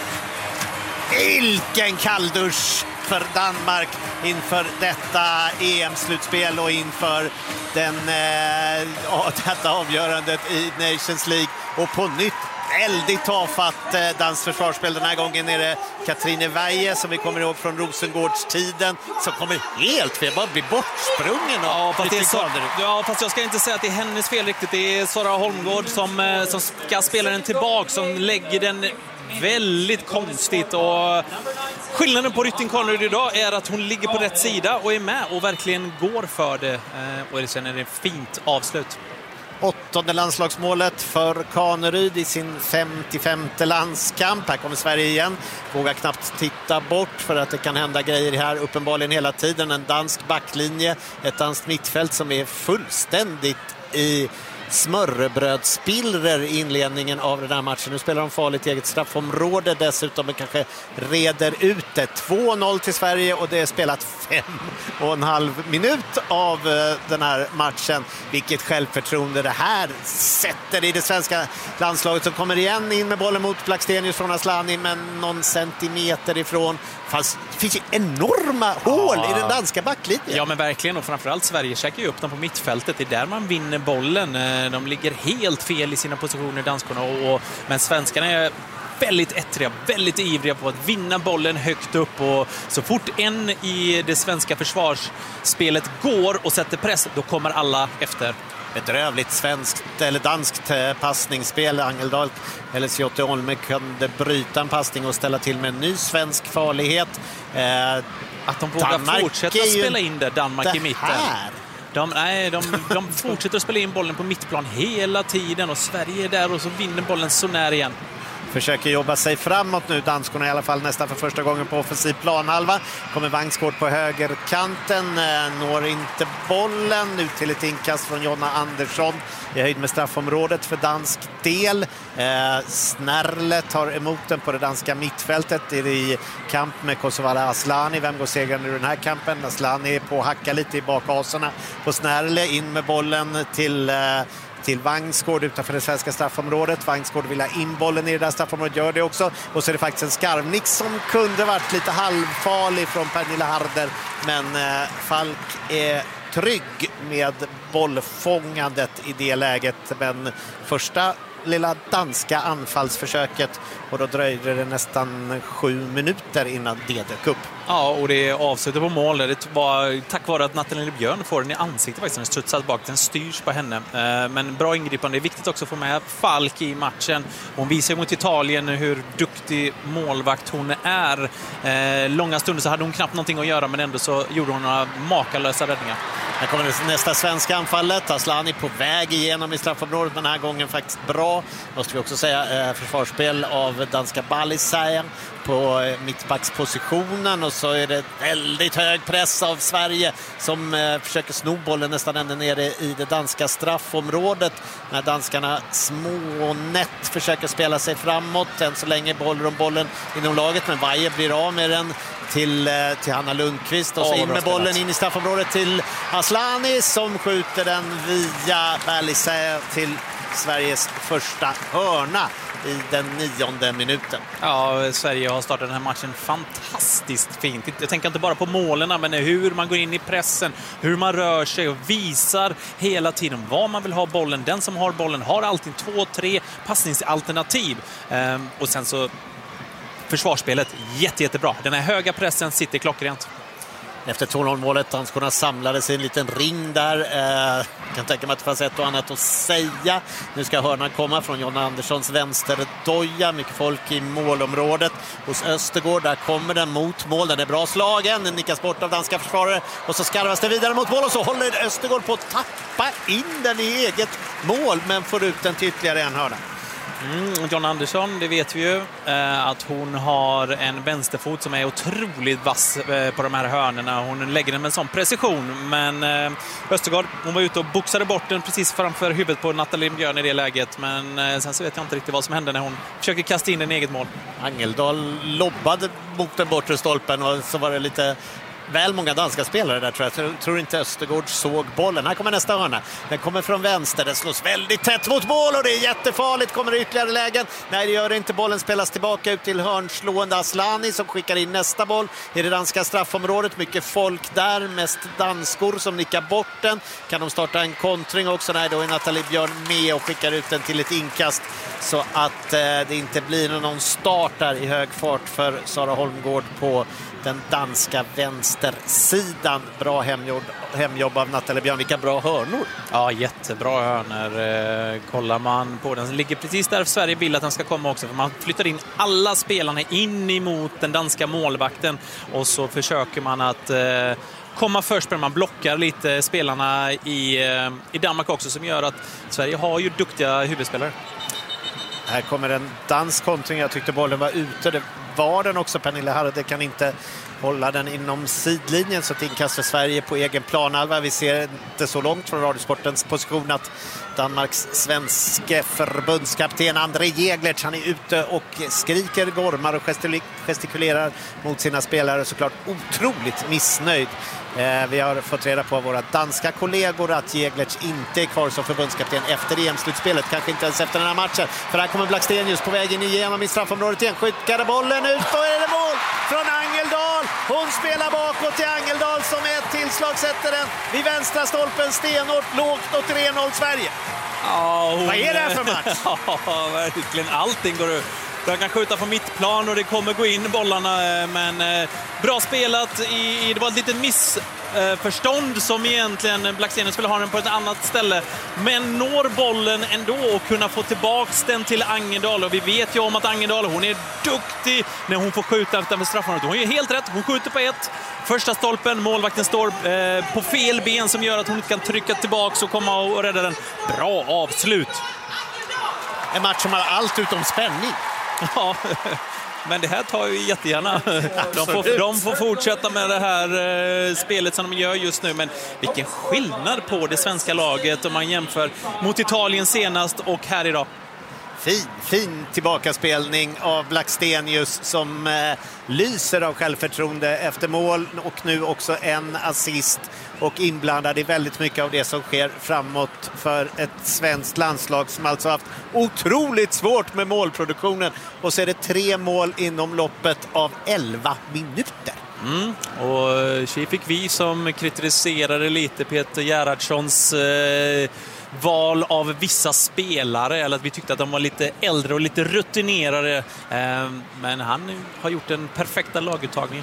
E: Vilken kalldusch för Danmark inför detta E M-slutspel och inför den, eh, detta avgörandet i Nations League. Och på nytt väldigt tafatt eh, dansk försvarsspel. Den här gången är det Katrine Weihe som vi kommer ihåg från Rosengårdstiden som kommer helt fel, bara blir bortsprungen.
F: Ja, fast det är så, ja, fast jag ska inte säga att det är hennes fel riktigt. Det är Sara Holmgård som, eh, som ska spela den tillbaka, som lägger den väldigt konstigt. Och skillnaden på Rytter Kaneryd idag är att hon ligger på rätt sida och är med och verkligen går för det. Eh, och sen är det ett fint avslut.
E: Åttonde landslagsmålet för Kaneryd i sin femtiofemte landskamp. Här kommer Sverige igen. Vågar knappt titta bort för att det kan hända grejer här uppenbarligen hela tiden. En dansk backlinje, ett danskt mittfält som är fullständigt i smörrebrödspillrer i inledningen av den här matchen. Nu spelar de farligt eget straffområde dessutom, men kanske reder ut det. två noll till Sverige och det är spelat fem och en halv minut av den här matchen. Vilket självförtroende det här sätter i det svenska landslaget som kommer igen in med bollen mot Blackstenius från Aslani, men någon centimeter ifrån. Fast det finns ju enorma hål ja. i den danska backlinjen.
F: Ja, men verkligen, och framförallt Sverige käkar ju upp dem på mittfältet. Det är där man vinner bollen. De ligger helt fel i sina positioner, danskarna, och, men svenskarna är väldigt ettriga, väldigt ivriga på att vinna bollen högt upp, och så fort en i det svenska försvarsspelet går och sätter press, då kommer alla efter.
E: Bedrövligt svenskt eller danskt passningsspel. Angeldal eller Sjotte Olme kunde bryta en passning och ställa till med en ny svensk farlighet.
F: Eh, att de vågar Danmark fortsätta spela in det, Danmark i mitten.
E: Här.
F: De, nej, de, de fortsätter att spela in bollen på mittplan hela tiden, och Sverige är där och så vinner bollen så när igen.
E: Försöker jobba sig framåt nu, danskorna i alla fall nästan för första gången på offensiv planhalva. Kommer Vangsgård på högerkanten, når inte bollen, ut till ett inkast från Jonna Andersson i höjd med straffområdet för dansk del. Eh, Snärle tar emot den på det danska mittfältet, är i kamp med Kosovare Aslani. Vem går segrande ur den här kampen? Aslani är på att hacka lite i bakaserna på Snärle, in med bollen till eh, till Vangsgård utanför det svenska straffområdet. Vangsgård vill ha in bollen i det där straffområdet, gör det också. Och så är det faktiskt en skarvnick som kunde varit lite halvfarlig från Pernilla Harder. Men eh, Falk är trygg med bollfångandet i det läget. Men första lilla danska anfallsförsöket och då dröjde det nästan sju minuter innan det dök upp.
F: Ja, och det avslutar på mål. Det var tack vare att Nathalie Björn får den i ansiktet faktiskt. Den studsat bak, den styrs på henne. Men bra ingripande. Det är viktigt också att få med Falk i matchen. Hon visar mot Italien hur duktig målvakt hon är. Långa stunder så hade hon knappt någonting att göra, men ändå så gjorde hon några makalösa räddningar.
E: Här kommer nästa svenska anfallet. Asllani på väg igenom i straffområdet, men den här gången faktiskt bra. Måste vi också säga, försvarsspel av danska Balisaja på mittbackspositionen, och så är det väldigt hög press av Sverige som eh, försöker sno bollen nästan ända nere i det danska straffområdet. När danskarna smånätt försöker spela sig framåt. Än så länge bollar om bollen inom laget, men Vaje blir av med den till, eh, till Hanna Lundqvist och så oh, in med bollen spelat. In i straffområdet till Asllani som skjuter den via Balisaja till Sveriges första hörna i den nionde minuten.
F: Ja, Sverige har startat den här matchen fantastiskt fint. Jag tänker inte bara på målen, men hur man går in i pressen, hur man rör sig och visar hela tiden var man vill ha bollen. Den som har bollen har alltid två, tre passningsalternativ. Ehm, och sen så försvarsspelet jätte, jättebra. Den här höga pressen sitter klockrent.
E: Efter två noll-målet, danskorna samlades i en liten ring där. Eh, kan tänka mig att det fanns ett och annat att säga. Nu ska hörnan komma från Jonna Anderssons vänsterdoja. Mycket folk i målområdet hos Östergård. Där kommer den mot mål. Den är bra slagen. Den nickas bort av danska försvarare. Och så skarvas det vidare mot mål. Och så håller Östergård på att tappa in den i eget mål. Men får ut den till ytterligare en hörna.
F: Mm, John Andersson, det vet vi ju eh, att hon har en vänsterfot som är otroligt vass eh, på de här hörnerna. Hon lägger den med en sån precision, men eh, Östergård, hon var ute och boxade bort den precis framför huvudet på Nathalie Björn i det läget, men eh, sen så vet jag inte riktigt vad som hände när hon försöker kasta in den i eget mål.
E: Angeldal lobbade mot den bortre stolpen och så var det lite väl många danska spelare där, tror jag. Jag tror inte Östergård såg bollen. Här kommer nästa hörna. Den kommer från vänster. Den slås väldigt tätt mot mål och det är jättefarligt. Kommer det ytterligare lägen? Nej, det gör det inte. Bollen spelas tillbaka ut till hörnslående Asllani som skickar in nästa boll i det danska straffområdet. Mycket folk där, mest danskor som nickar bort den. Kan de starta en kontring också? Nej, då är Nathalie Björn med och skickar ut den till ett inkast så att eh, det inte blir någon start där i hög fart för Sara Holmgård på den danska vänstersidan. Bra hemjobb, hemjobb av Nathalie Björn. Vilka bra hörnor.
F: Ja, jättebra hörnor. Eh, kollar man på den. Den ligger precis där Sverige vill att den ska komma också. För man flyttar in alla spelarna in emot den danska målvakten. Och så försöker man att eh, komma först, men man blockar lite spelarna i, eh, i Danmark också, som gör att Sverige har ju duktiga huvudspelare.
E: Här kommer en dansk kontring. Jag tyckte bollen var ute. Det var den också. Pernille Harde kan inte hålla den inom sidlinjen, så ett inkast för Sverige på egen planhalva. Vi ser inte så långt från Radiosportens position att Danmarks svenske förbundskapten André Jäglertz, han är ute och skriker, gormar och gestikulerar mot sina spelare. Såklart otroligt missnöjd. Eh, vi har fått reda på våra danska kollegor att Jäglertz inte är kvar som förbundskapten efter E M-slutspelet. Kanske inte ens efter den här matchen. För här kommer Blackstenius på väg in igenom i straffområdet igen. Skickade bollen ut och är det mål från Angeldal. Hon spelar bakåt till Angeldal som är ett tillslag, sätter den vid vänstra stolpen stenhårt, lågt och tre noll Sverige.
F: Ja, hon...
E: Vad är det här för match?
F: Ja, verkligen. Allting går ut. Jag kan skjuta på mittplan och det kommer gå in bollarna, men eh, bra spelat. I, det var ett litet missförstånd eh, som egentligen Blackstenius skulle ha den på ett annat ställe. Men når bollen ändå och kunna få tillbaks den till Angeldal. Och vi vet ju om att Angeldal, hon är duktig när hon får skjuta utanför straffområdet. Hon är helt rätt, hon skjuter på ett. Första stolpen, målvakten står eh, på fel ben som gör att hon inte kan trycka tillbaks och komma och rädda den. Bra avslut.
E: En match som har allt utom spänning.
F: Ja, men det här tar ju jättegärna. De får, de får fortsätta med det här eh, spelet som de gör just nu. Men vilken skillnad på det svenska laget om man jämför mot Italien senast och här idag.
E: Fin, fin tillbakaspelning av Blackstenius som eh, lyser av självförtroende efter mål och nu också en assist och inblandad i väldigt mycket av det som sker framåt för ett svenskt landslag som alltså haft otroligt svårt med målproduktionen. Och så är det tre mål inom loppet av elva minuter.
F: Mm. Och tji fick vi som kritiserade lite Peter Gerhardssons eh, val av vissa spelare eller att vi tyckte att de var lite äldre och lite rutinerade. Men han har gjort en perfekta laguttagning.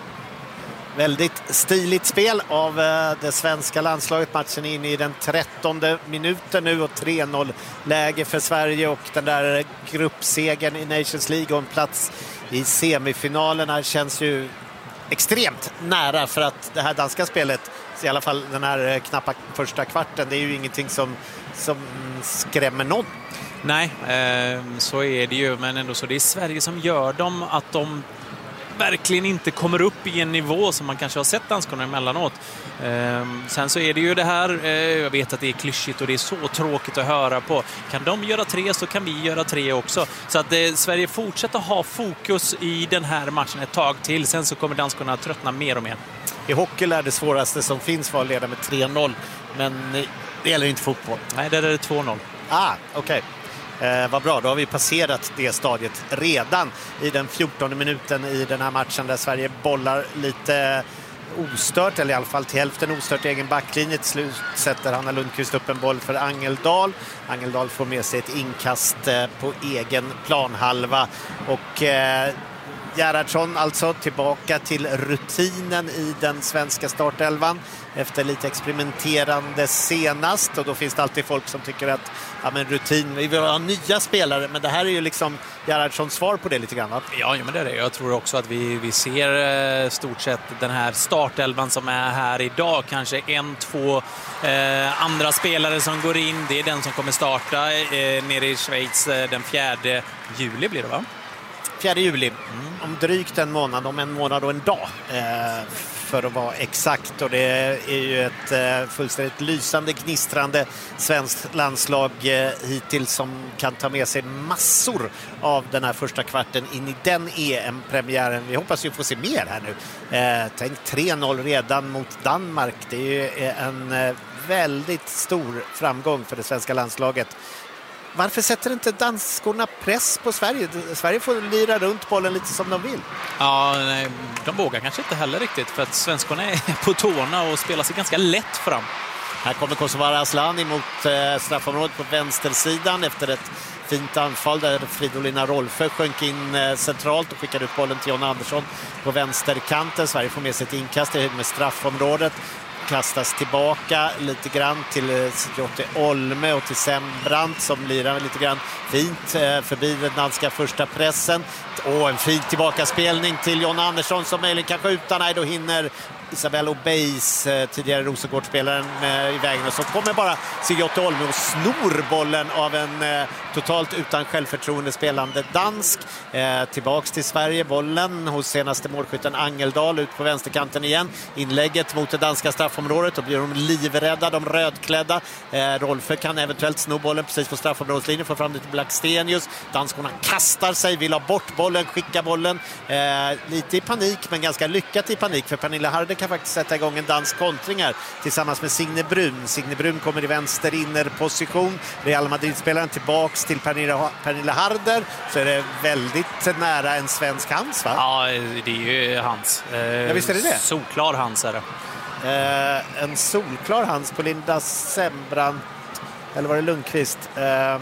E: Väldigt stiligt spel av det svenska landslaget. Matchen är inne i den trettonde minuten nu och tre noll läge för Sverige och den där gruppsegern i Nations League och en plats i semifinalerna känns ju extremt nära för att det här danska spelet, i alla fall den här knappa första kvarten, det är ju ingenting som, som skrämmer någon.
F: Nej, eh, så är det ju, men ändå så det är Sverige som gör dem att de verkligen inte kommer upp i en nivå som man kanske har sett danskarna emellanåt. Eh, sen så är det ju det här, eh, jag vet att det är klyschigt och det är så tråkigt att höra på. Kan de göra tre så kan vi göra tre också. Så att eh, Sverige fortsätter ha fokus i den här matchen ett tag till. Sen så kommer danskarna tröttna mer och mer.
E: I hockey är det svåraste som finns var att leda med tre noll, men det gäller inte fotboll.
F: Nej, där är det två noll.
E: Ah, okej. Okay. Eh, vad bra, då har vi passerat det stadiet redan i den fjortonde minuten i den här matchen där Sverige bollar lite ostört, eller i alla fall till hälften ostört i egen backlinje. Till slut sätter Hanna Lundqvist upp en boll för Angeldal. Angeldal får med sig ett inkast eh, på egen planhalva och eh, Gerhardsson alltså tillbaka till rutinen i den svenska startelvan efter lite experimenterande senast, och då finns det alltid folk som tycker att ja, men rutin, vi vill ha nya spelare, men det här är ju liksom Gerhardssons svar på det lite grann, va?
F: Ja, ja men det är det. Jag tror också att vi, vi ser eh, stort sett den här startelvan som är här idag, kanske en, två eh, andra spelare som går in, det är den som kommer starta eh, nere i Schweiz eh, den fjärde juli blir det, va?
E: fjärde juli, mm. om drygt en månad, om en månad och en dag eh, för att vara exakt, och det är ju ett eh, fullständigt lysande, gnistrande svenskt landslag eh, hittills som kan ta med sig massor av den här första kvarten in i den E M-premiären. Vi hoppas ju få se mer här nu. Eh, tänk tre noll redan mot Danmark, det är ju en eh, väldigt stor framgång för det svenska landslaget. Varför sätter inte danskorna press på Sverige? Sverige får lira runt bollen lite som de vill.
F: Ja, nej, de vågar kanske inte heller riktigt för att svenskorna är på tårna och spelar sig ganska lätt fram.
E: Här kommer Kosovare Asllani mot eh, straffområdet på vänstersidan efter ett fint anfall där Fridolina Rolfö sjönk in eh, centralt och skickade ut bollen till John Andersson på vänsterkanten. Sverige får med sig ett inkast i höjd med straffområdet. Kastas tillbaka lite grann till Jotte Olme och till Sembrant som lirar lite grann fint eh, förbi den danska första pressen. Och en fin tillbakaspelning till John Andersson som möjligen kan skjuta. Nej, då hinner Isabelle Obeis, eh, tidigare Rosengårdsspelaren, eh, i vägen. Och så kommer bara Jotte Olme och snor bollen av en eh, totalt utan självförtroende spelande dansk. Eh, tillbaks till Sverige, bollen hos senaste målskytten Angeldal ut på vänsterkanten igen. Inlägget mot det danska straffområdet, och blir de livrädda, de rödklädda. Eh, Rolfö kan eventuellt sno bollen precis på straffområdeslinjen, får fram det till Blackstenius. Danskorna kastar sig, vill ha bort bollen, skicka bollen. Eh, lite i panik, men ganska lyckat i panik, för Pernilla Harder kan faktiskt sätta igång en dansk kontringar tillsammans med Signe Brun. Signe Brun kommer i vänster innerposition. Real Madrid-spelaren tillbaks till Pernilla, Pernilla Harder, så är det väldigt nära en svensk hans, va?
F: Ja, det är ju hans. Eh,
E: ja, visst är det det?
F: Solklar hans är det.
E: Eh, en solklar hans på Linda Sembrant, eller var det Lundqvist? Eh,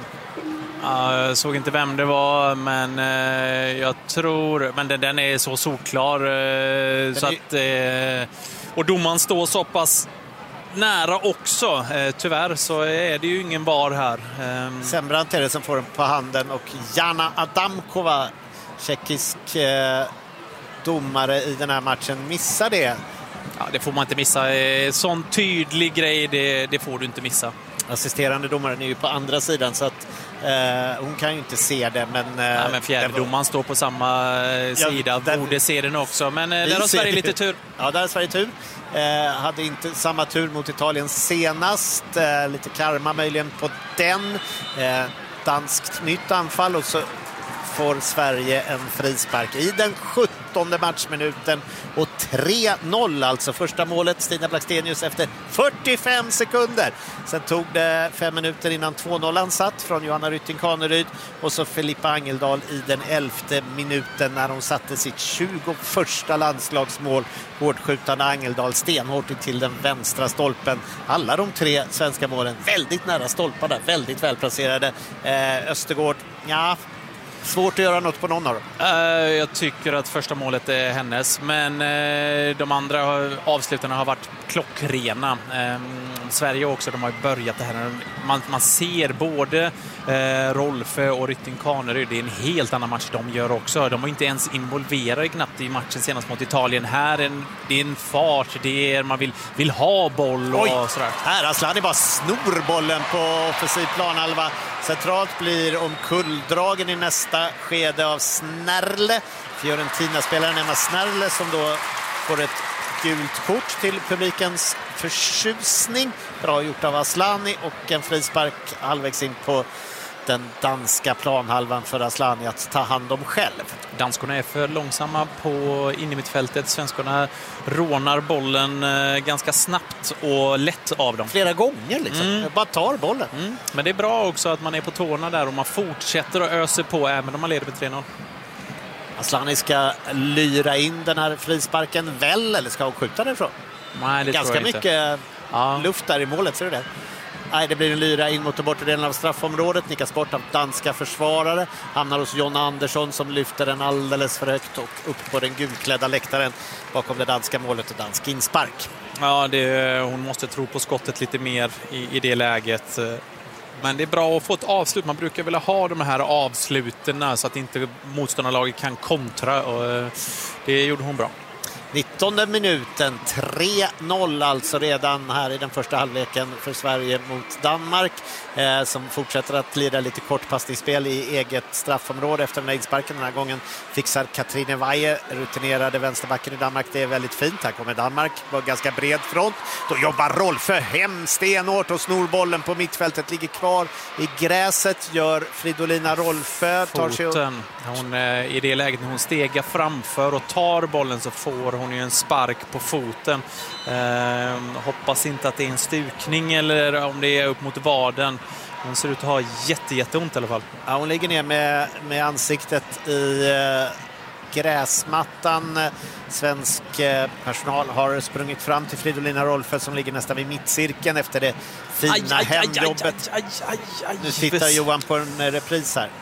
F: Jag såg inte vem det var, men eh, jag tror, men den, den är så solklar eh, så är... att eh, och domaren står så pass nära också. Eh, tyvärr så är det ju ingen var här. Eh.
E: Sembrant är det som får den på handen, och Jana Adamkova, tjeckisk eh, domare i den här matchen, missar det.
F: Ja, det får man inte missa. Eh, sån tydlig grej, det, det får du inte missa.
E: Assisterande domaren är ju på andra sidan, så att eh, hon kan ju inte se det, men... Eh,
F: ja, men fjärdedomaren var... står på samma eh, sida, ja, där... borde se den också, men eh, där har Sverige lite tur.
E: Ja, där har Sverige tur. Eh, hade inte samma tur mot Italien senast, eh, lite karma möjligen på den. Eh, danskt nytt anfall, och så får Sverige en frispark i den sjuttonde matchminuten och tre noll alltså första målet Stina Blackstenius efter fyrtiofem sekunder. Sen tog det fem minuter innan två noll ansatt från Johanna Rytting Kaneryd och så Filippa Angeldal i den elfte minuten när hon satte sitt tjugoförsta landslagsmål. Hårdskjutande Angeldal stenhårt till den vänstra stolpen. Alla de tre svenska målen väldigt nära stolparna, väldigt välplacerade. Eh, Östergård, ja, svårt att göra något på någon av dem.
F: Uh, jag tycker att första målet är hennes, men uh, de andra avslutarna har varit klockrena. Uh, Sverige också, de har börjat det här. Man, man ser både uh, Rolfö och Rytting Kaneryd. Det är en helt annan match de gör också. De var inte ens involverade knappt i matchen senast mot Italien. Här är en, det är en fart, det är, man vill, vill ha boll och
E: Oj,
F: sådär.
E: Här Aslani bara snor bollen på offensiv planhalva. Centralt blir omkulldragen i nästa skede av Snärle. Fiorentina-spelaren Emma Snärle som då får ett gult kort till publikens förtjusning. Bra gjort av Aslani och en frispark halvvägs in på den danska planhalvan för Aslani att ta hand om själv.
F: Danskorna är för långsamma på in i mittfältet. Svenskarna rånar bollen ganska snabbt och lätt av dem.
E: Flera gånger liksom. Mm. Bara tar bollen.
F: Mm. Men det är bra också att man är på tårna där och man fortsätter att ösa på även om man leder med tre noll.
E: Aslani ska lyra in den här frisparken väl, eller ska hon skjuta därifrån?
F: Nej, det
E: ganska
F: tror jag
E: mycket
F: inte. Ja.
E: Luft där i målet, ser du det? Nej, det blir en lyra in mot den bortre delen av straffområdet. Nickas bort av danska försvarare. Hamnar hos John Andersson som lyfter den alldeles för högt och upp på den gulklädda läktaren bakom det danska målet och dansk inspark.
F: Ja, det, hon måste tro på skottet lite mer i, i det läget. Men det är bra att få ett avslut. Man brukar vilja ha de här avsluten så att inte motståndarlaget kan kontra. Och det gjorde hon bra.
E: nittonde minuten, tre noll alltså redan här i den första halvleken för Sverige mot Danmark eh, som fortsätter att lida lite kortpassningsspel i eget straffområde efter den här insparken. Den här gången fixar Katrine Weihe, rutinerade vänsterbacken i Danmark. Det är väldigt fint. Här kommer Danmark på ganska bred front. Då jobbar Rolfö hem stenhårt och snor bollen på mittfältet. Ligger kvar i gräset, gör Fridolina Rolfö. Tar sig upp.
F: Hon, i det läget när hon stegar framför och tar bollen så får hon ju en spark på foten. Eh, hoppas inte att det är en stukning eller om det är upp mot vaden. Hon ser ut att ha jätte, jätteont i alla fall.
E: Ja, hon ligger ner med, med ansiktet i eh, gräsmattan. Svensk eh, personal har sprungit fram till Fridolina Rolfö som ligger nästan vid mittcirkeln efter det fina aj, aj, hemjobbet. Aj, aj, aj, aj, aj. Nu tittar Johan på en repris här.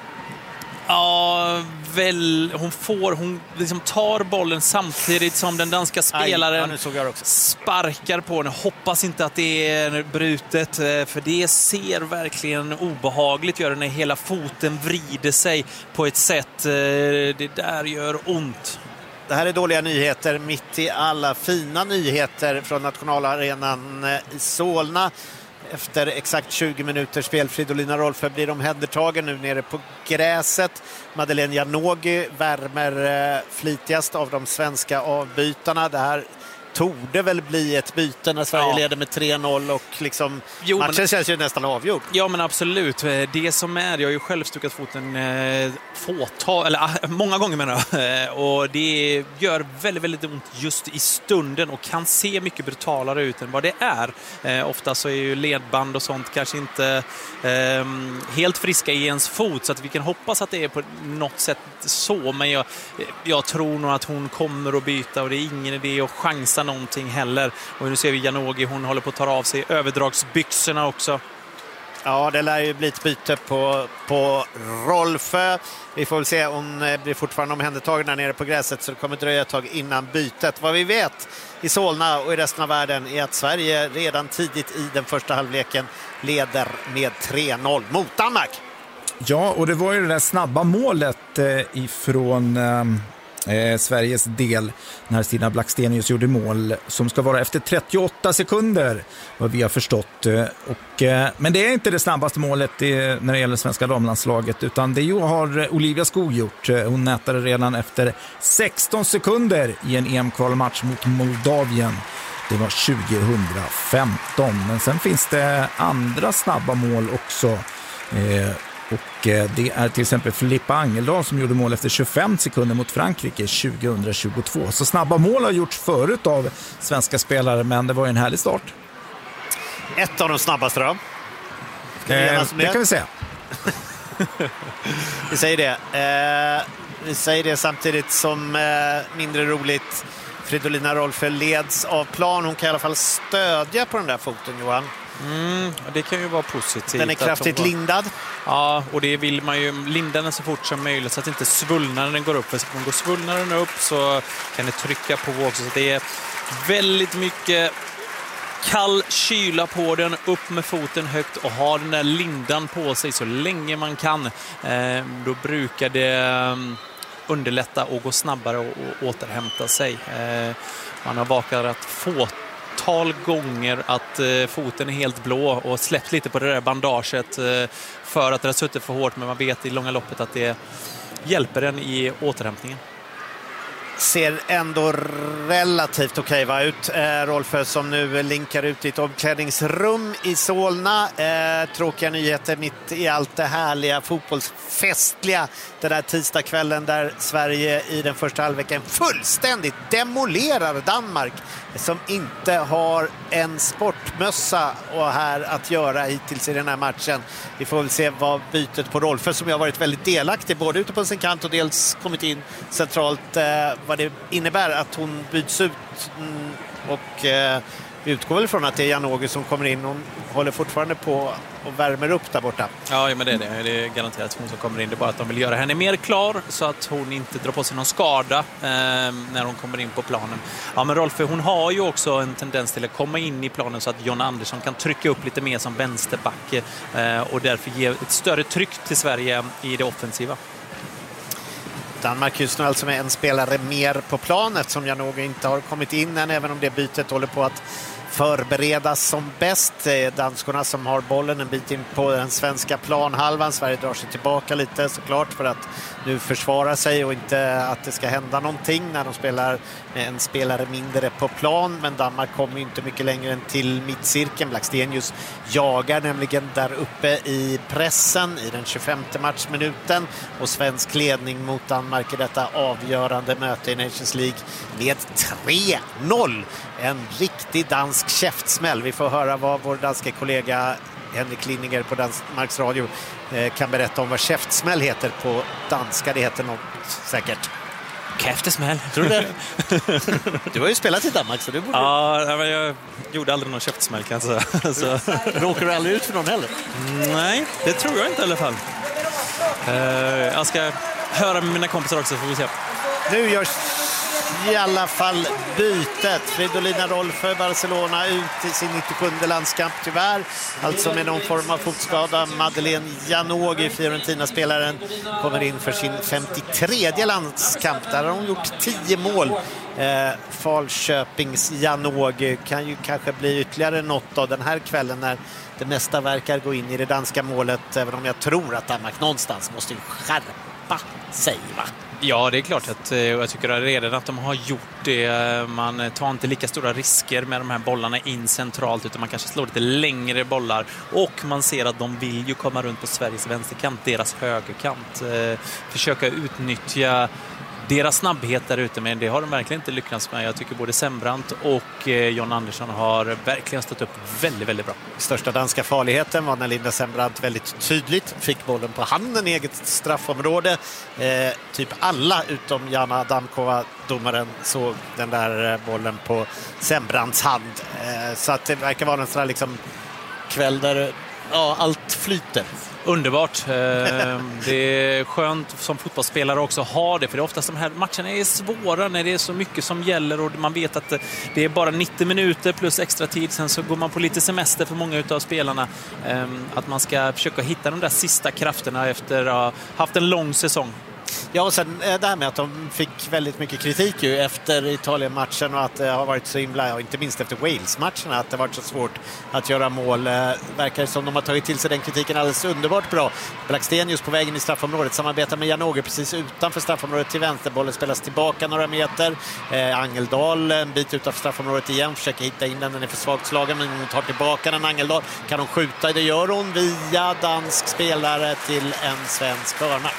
F: Ja, väl, hon får, hon liksom tar bollen samtidigt som den danska spelaren
E: Aj, ja,
F: sparkar på den. Hoppas inte att det är brutet, för det ser verkligen obehagligt ut när hela foten vrider sig på ett sätt. Det där gör ont.
E: Det här är dåliga nyheter mitt i alla fina nyheter från nationalarenan i Solna. Efter exakt tjugo minuter spel, Fridolina Rolfö blir omhändertagen nu nere på gräset. Madeleine Janogy värmer eh, flitigast av de svenska avbytarna. Det här torde väl bli ett byte när Sverige ja. leder med tre noll och liksom jo, matchen men, känns ju nästan avgjord.
F: Ja, men absolut. Det som är, jag har ju själv stukat foten eh, fåtal, eller många gånger menar jag. Och det gör väldigt, väldigt ont just i stunden och kan se mycket brutalare ut än vad det är. Eh, ofta så är ju ledband och sånt kanske inte eh, helt friska i ens fot, så att vi kan hoppas att det är på något sätt så. Men jag, jag tror nog att hon kommer att byta och det är ingen idé att chansa någonting heller. Och nu ser vi Janogy, hon håller på att ta av sig överdragsbyxorna också.
E: Ja, det lär ju bli ett byte på, på Rolfö. Vi får väl se om hon blir fortfarande omhändertagen där nere på gräset, så det kommer dröja ett tag innan bytet. Vad vi vet i Solna och i resten av världen är att Sverige redan tidigt i den första halvleken leder med tre noll mot Danmark.
D: Ja, och det var ju det där snabba målet eh, ifrån eh, eh, Sveriges del när Stina Blackstenius gjorde mål som ska vara efter trettioåtta sekunder, vad vi har förstått. Eh, och, eh, men det är inte det snabbaste målet eh, när det gäller svenska damlandslaget, utan det har Olivia Skog gjort. Hon nätade redan efter sexton sekunder i en E M-kvalmatch mot Moldavien. Det var tjugohundrafemton, men sen finns det andra snabba mål också. Eh, Och det är till exempel Filippa Angeldal som gjorde mål efter tjugofem sekunder mot Frankrike tjugohundratjugotvå. Så snabba mål har gjorts förut av svenska spelare, men det var ju en härlig start.
E: Ett av de snabbaste då?
D: Eh, det kan vi säga.
E: Vi säger det. Eh, vi säger det samtidigt som eh, mindre roligt. Fridolina Rolfö leds av plan. Hon kan i alla fall stödja på den där foten, Johan.
F: Mm, det kan ju vara positivt.
E: Den är kraftigt
F: var...
E: lindad.
F: Ja, och det vill man ju linda den så fort som möjligt så att inte svullnaden går upp. För om går svullnaden upp så kan det trycka på också. Så det är väldigt mycket kall kyla på den, upp med foten högt och ha den där lindan på sig så länge man kan. Eh, då brukar det underlätta och gå snabbare och, och återhämta sig. Eh, man har vakat fåtal gånger att eh, foten är helt blå och släppt lite på det där bandaget eh, för att det har suttit för hårt, men man vet i långa loppet att det hjälper den i återhämtningen.
E: Ser ändå relativt okej va, ut. Eh, Rolfö som nu linkar ut i ett omklädningsrum i Solna. Eh, tråkiga nyheter mitt i allt det härliga fotbollsfestliga. Den där tisdagskvällen där Sverige i den första halvveckan fullständigt demolerar Danmark som inte har en sportmössa och här att göra hittills i den här matchen. Vi får väl se vad bytet på Rolfö, som jag har varit väldigt delaktig både ute på sin kant och dels kommit in centralt, eh, vad det innebär att hon byts ut. Mm, och eh, vi utgår väl från att det är Janogy som kommer in. Hon håller fortfarande på och värmer upp där borta.
F: Ja, men det är det. Det är garanterat hon som kommer in. Det är bara att de vill göra henne mer klar så att hon inte drar på sig någon skada eh, när hon kommer in på planen. Ja, men Rolfö, hon har ju också en tendens till att komma in i planen så att John Andersson kan trycka upp lite mer som vänsterback eh, och därför ge ett större tryck till Sverige i det offensiva.
E: Danmark just nu alltså med en spelare mer på planet som jag nog inte har kommit in än, även om det bytet håller på att förberedas som bäst. Danskorna som har bollen en bit in på den svenska planhalvan. Sverige drar sig tillbaka lite såklart för att nu försvara sig och inte att det ska hända någonting när de spelar med en spelare mindre på plan. Men Danmark kommer inte mycket längre än till mittcirkeln. Blackstenius jagar nämligen där uppe i pressen i den tjugofemte matchminuten och svensk ledning mot Danmark i detta avgörande möte i Nations League med tre noll. En riktig dansk käftsmäll. Vi får höra vad vår danska kollega Henrik Linninger på Danmarks Radio eh, kan berätta om vad käftsmäll heter på danska. Det heter något säkert.
F: Käftesmäll.
E: Tror du det? Du har ju spelat i Danmark så du borde...
F: Ja, men jag gjorde aldrig någon käftsmäll kan jag säga. Så...
E: Råkar du aldrig ut för någon heller?
F: Nej, det tror jag inte i alla fall. Uh, jag ska höra med mina kompisar också så får vi se.
E: Nu görs i alla fall bytet. Fridolina Rolfö, Barcelona, ut i sin nittiosjunde landskamp tyvärr. Alltså med någon form av fotskada. Madeleine Janogy, Fiorentina-spelaren, kommer in för sin femtiotredje landskamp. Där har hon gjort tio mål. Eh, Falköpings Janogy kan ju kanske bli ytterligare något av den här kvällen när det mesta verkar gå in i det danska målet. Även om jag tror att Danmark någonstans måste skärpa sig, va?
F: Ja, det är klart att jag tycker redan att de har gjort det. Man tar inte lika stora risker med de här bollarna in centralt utan man kanske slår lite längre bollar. Och man ser att de vill ju komma runt på Sveriges vänsterkant, deras högerkant. Försöka utnyttja deras snabbhet där ute, men det har de verkligen inte lyckats med. Jag tycker både Sembrant och John Andersson har verkligen stått upp väldigt, väldigt bra.
E: Största danska farligheten var när Linda Sembrant väldigt tydligt fick bollen på handen i eget straffområde. Eh, typ alla utom Jana Adamkova, domaren, såg den där bollen på Sembrants hand. Eh, så att det verkar vara en sån här liksom kväll där ja, allt flyter.
F: Underbart. Det är skönt som fotbollsspelare också att ha det, för det är oftast de här matcherna är svåra när det är så mycket som gäller och man vet att det är bara nittio minuter plus extra tid, sen så går man på lite semester för många utav spelarna. Att man ska försöka hitta de där sista krafterna efter att ha haft en lång säsong.
E: Ja, och sen det här med att de fick väldigt mycket kritik ju efter Italien-matchen och att det har varit så himla, och inte minst efter Wales-matchen, att det har varit så svårt att göra mål. Verkar som de har tagit till sig den kritiken alldeles underbart bra. Blackstenius på vägen i straffområdet samarbetar med Janogy precis utanför straffområdet till vänster. Bollen spelas tillbaka några meter. Eh, Angeldal en bit utanför straffområdet igen, försöker hitta in den, den är för svagt slagen, men hon tar tillbaka den. Angeldal kan hon skjuta, det gör hon via dansk spelare till en svensk hörna.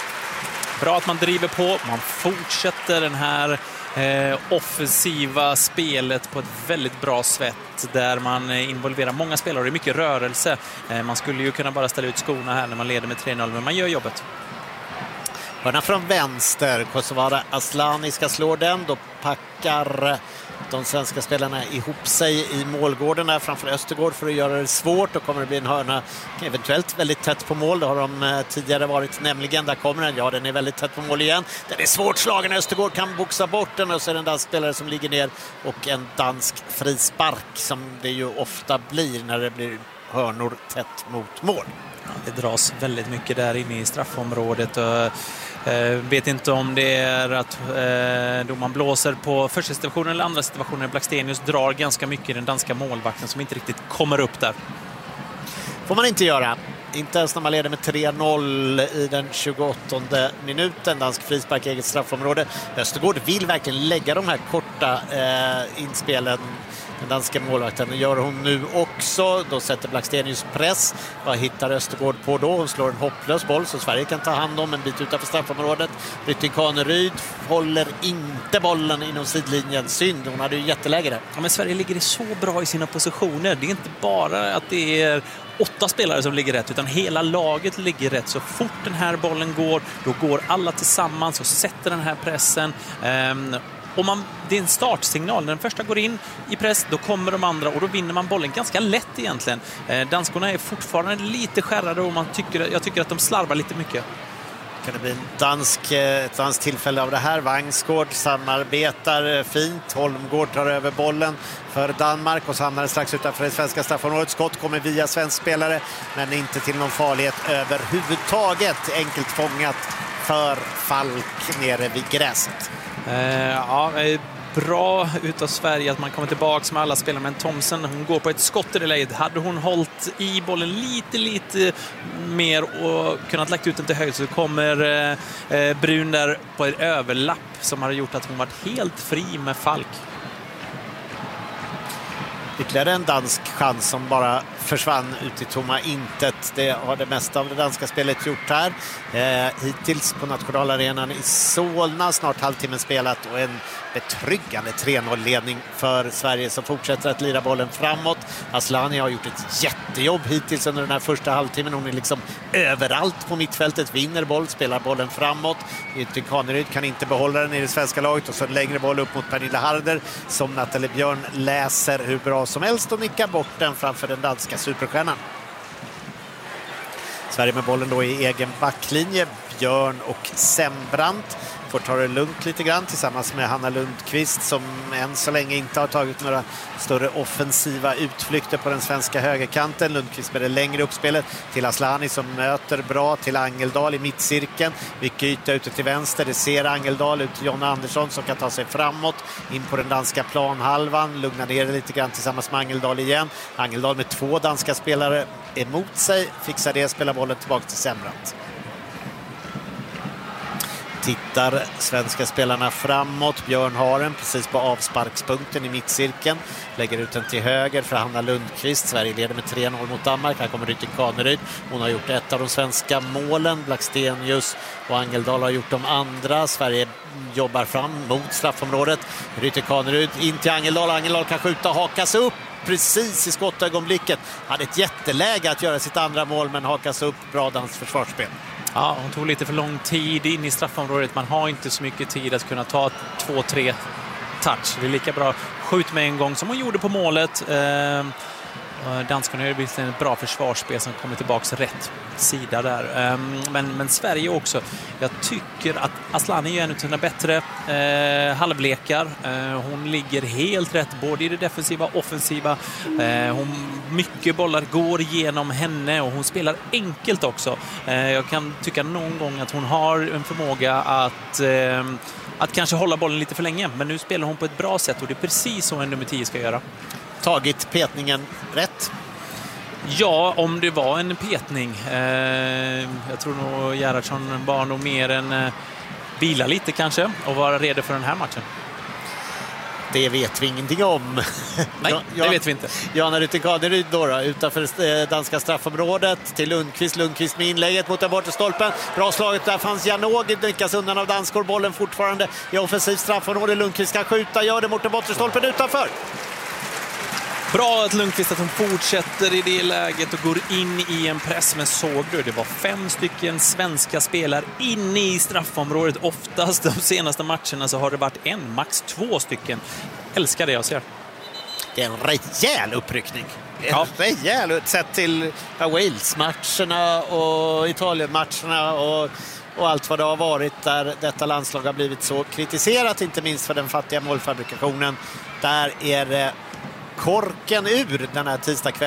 F: Bra att man driver på, man fortsätter den här eh, offensiva spelet på ett väldigt bra sätt där man involverar många spelare och det är mycket rörelse. Eh, man skulle ju kunna bara ställa ut skorna här när man leder med tre noll, men man gör jobbet.
E: Hörna från vänster, Kosovare Asllani ska slå den, då packar de svenska spelarna ihop sig i målgården där framför Östergård för att göra det svårt. Och kommer det bli en hörna eventuellt väldigt tätt på mål. Det har de tidigare varit, nämligen där kommer den. Ja, den är väldigt tätt på mål igen. Den är svårt slagen. Östergård kan boxa bort den och så är det en dansk spelare som ligger ner och en dansk frispark som det ju ofta blir när det blir hörnor tätt mot mål.
F: Ja, det dras väldigt mycket där inne i straffområdet och Eh, vet inte om det är att eh, då man blåser på första situationen eller andra situationen. Blackstenius drar ganska mycket i den danska målvakten som inte riktigt kommer upp där.
E: Får man inte göra. Inte ens när man leder med tre noll i den tjugoåttonde minuten. Dansk frispark i eget straffområde. Östergård vill verkligen lägga de här korta eh, inspelen. Den danska målvakten gör hon nu också. Då sätter Blackstenius press. Vad hittar Östergård på då? Hon slår en hopplös boll så Sverige kan ta hand om en bit utanför straffområdet. Rytting Kaneryd håller inte bollen inom sidlinjen. Synd, hon hade ju jätteläge där.
F: Ja, men Sverige ligger så bra i sina positioner. Det är inte bara att det är åtta spelare som ligger rätt utan hela laget ligger rätt. Så fort den här bollen går, då går alla tillsammans och sätter den här pressen. Ehm, Och man, det är en startsignal. När den första går in i press, då kommer de andra och då vinner man bollen ganska lätt egentligen. Eh, danskorna är fortfarande lite skärrade och man tycker, jag tycker att de slarvar lite mycket.
E: Kan det bli en dansk, ett danskt tillfälle av det här? Vangsgård samarbetar fint. Holmgård tar över bollen för Danmark och så hamnar det strax utanför det svenska straffområdet. Skott kommer via svensk spelare men inte till någon farlighet överhuvudtaget. Enkelt fångat för Falk nere vid gräset.
F: Eh, ja, bra utav Sverige att man kommer tillbaka med alla spelare, men Thomsen, hon går på ett skott i det läget. Hade hon hållit i bollen lite, lite mer och kunnat lagt ut den till höjd så kommer eh, Brun där på ett överlapp som har gjort att hon varit helt fri med Falk.
E: Ytterligare en dansk chans som bara försvann ut i tomma intet. Det har det mesta av det danska spelet gjort här. Eh, hittills på nationalarenan i Solna, snart halvtimmen spelat och en betryggande tre noll-ledning för Sverige som fortsätter att lira bollen framåt. Asllani har gjort ett jättejobb hittills under den här första halvtimmen. Hon är liksom överallt på mittfältet, vinner boll, spelar bollen framåt. Rytting Kaneryd kan inte behålla den i det svenska laget och så en längre boll upp mot Pernilla Harder som Nathalie Björn läser hur bra som helst och nickar bort den framför den danska superstjärnan. Sverige med bollen då i egen backlinje. Björn och Sembrant får ta det lugnt lite grann tillsammans med Hanna Lundqvist som än så länge inte har tagit några större offensiva utflykter på den svenska högerkanten. Lundqvist med det längre uppspelet till Asllani som möter bra till Angeldal i mittcirkeln. Mycket yta ute till vänster. Det ser Angeldal ut till Jonna Andersson som kan ta sig framåt in på den danska planhalvan. Lugnar ner det lite grann tillsammans med Angeldal igen. Angeldal med två danska spelare emot sig. Fixar det, spelar bollen tillbaka till Sembrant. Tittar svenska spelarna framåt. Björn Haren precis på avsparkspunkten i mittcirkeln. Lägger ut den till höger för Hanna Lundqvist. Sverige leder med tre noll mot Danmark. Här kommer Rytting Kaneryd. Hon har gjort ett av de svenska målen. Blackstenius och Angeldal har gjort de andra. Sverige jobbar fram mot straffområdet. Rytting Kaneryd in till Angeldal. Angeldal kan skjuta och hakas upp precis i skottögonblicket. Hade ett jätteläge att göra sitt andra mål men hakas upp. Bra dans försvarsspel.
F: Ja, hon tog lite för lång tid in i straffområdet. Man har inte så mycket tid att kunna ta två, tre touch. Det är lika bra skjut med en gång som hon gjorde på målet. Eh, danskarna har blivit ett bra försvarsspel som kommer tillbaka rätt sida där. Eh, men, men Sverige också. Jag tycker tycker att Asllani är en av sina bättre eh, halvlekar. Eh, hon ligger helt rätt både i det defensiva och offensiva. Eh, hon, mycket bollar går igenom henne och hon spelar enkelt också. Eh, jag kan tycka någon gång att hon har en förmåga att, eh, att kanske hålla bollen lite för länge. Men nu spelar hon på ett bra sätt och det är precis så en nummer tio ska göra.
E: Tagit petningen rätt?
F: Ja, om det var en petning. Eh, jag tror nog Gerhardsson var nog mer än eh, vila lite kanske och vara redo för den här matchen.
E: Det vet vi ingenting om.
F: Nej, det vet vi inte.
E: Jana Rytting-Kaneryd då, då utanför danska straffområdet till Lundqvist. Lundqvist med inlägget mot den bortre stolpen. Bra slaget, där fanns Janogy, lyckas undan av Dansgård. Bollen fortfarande i offensiv straffområde. Lundqvist ska skjuta, gör det mot den bortre stolpen utanför.
F: Bra att Lundqvist att hon fortsätter i det läget och går in i en press. Men såg du, det var fem stycken svenska spelare inne i straffområdet. Oftast de senaste matcherna så har det varit en, max två stycken. Älskar det jag ser.
E: Det är en rejäl uppryckning. Ja. En rejäl, sett till Wales-matcherna och Italien-matcherna och, och allt vad det har varit där detta landslag har blivit så kritiserat, inte minst för den fattiga målfabrikationen. Där är det korken ur den här tisdagskvällen.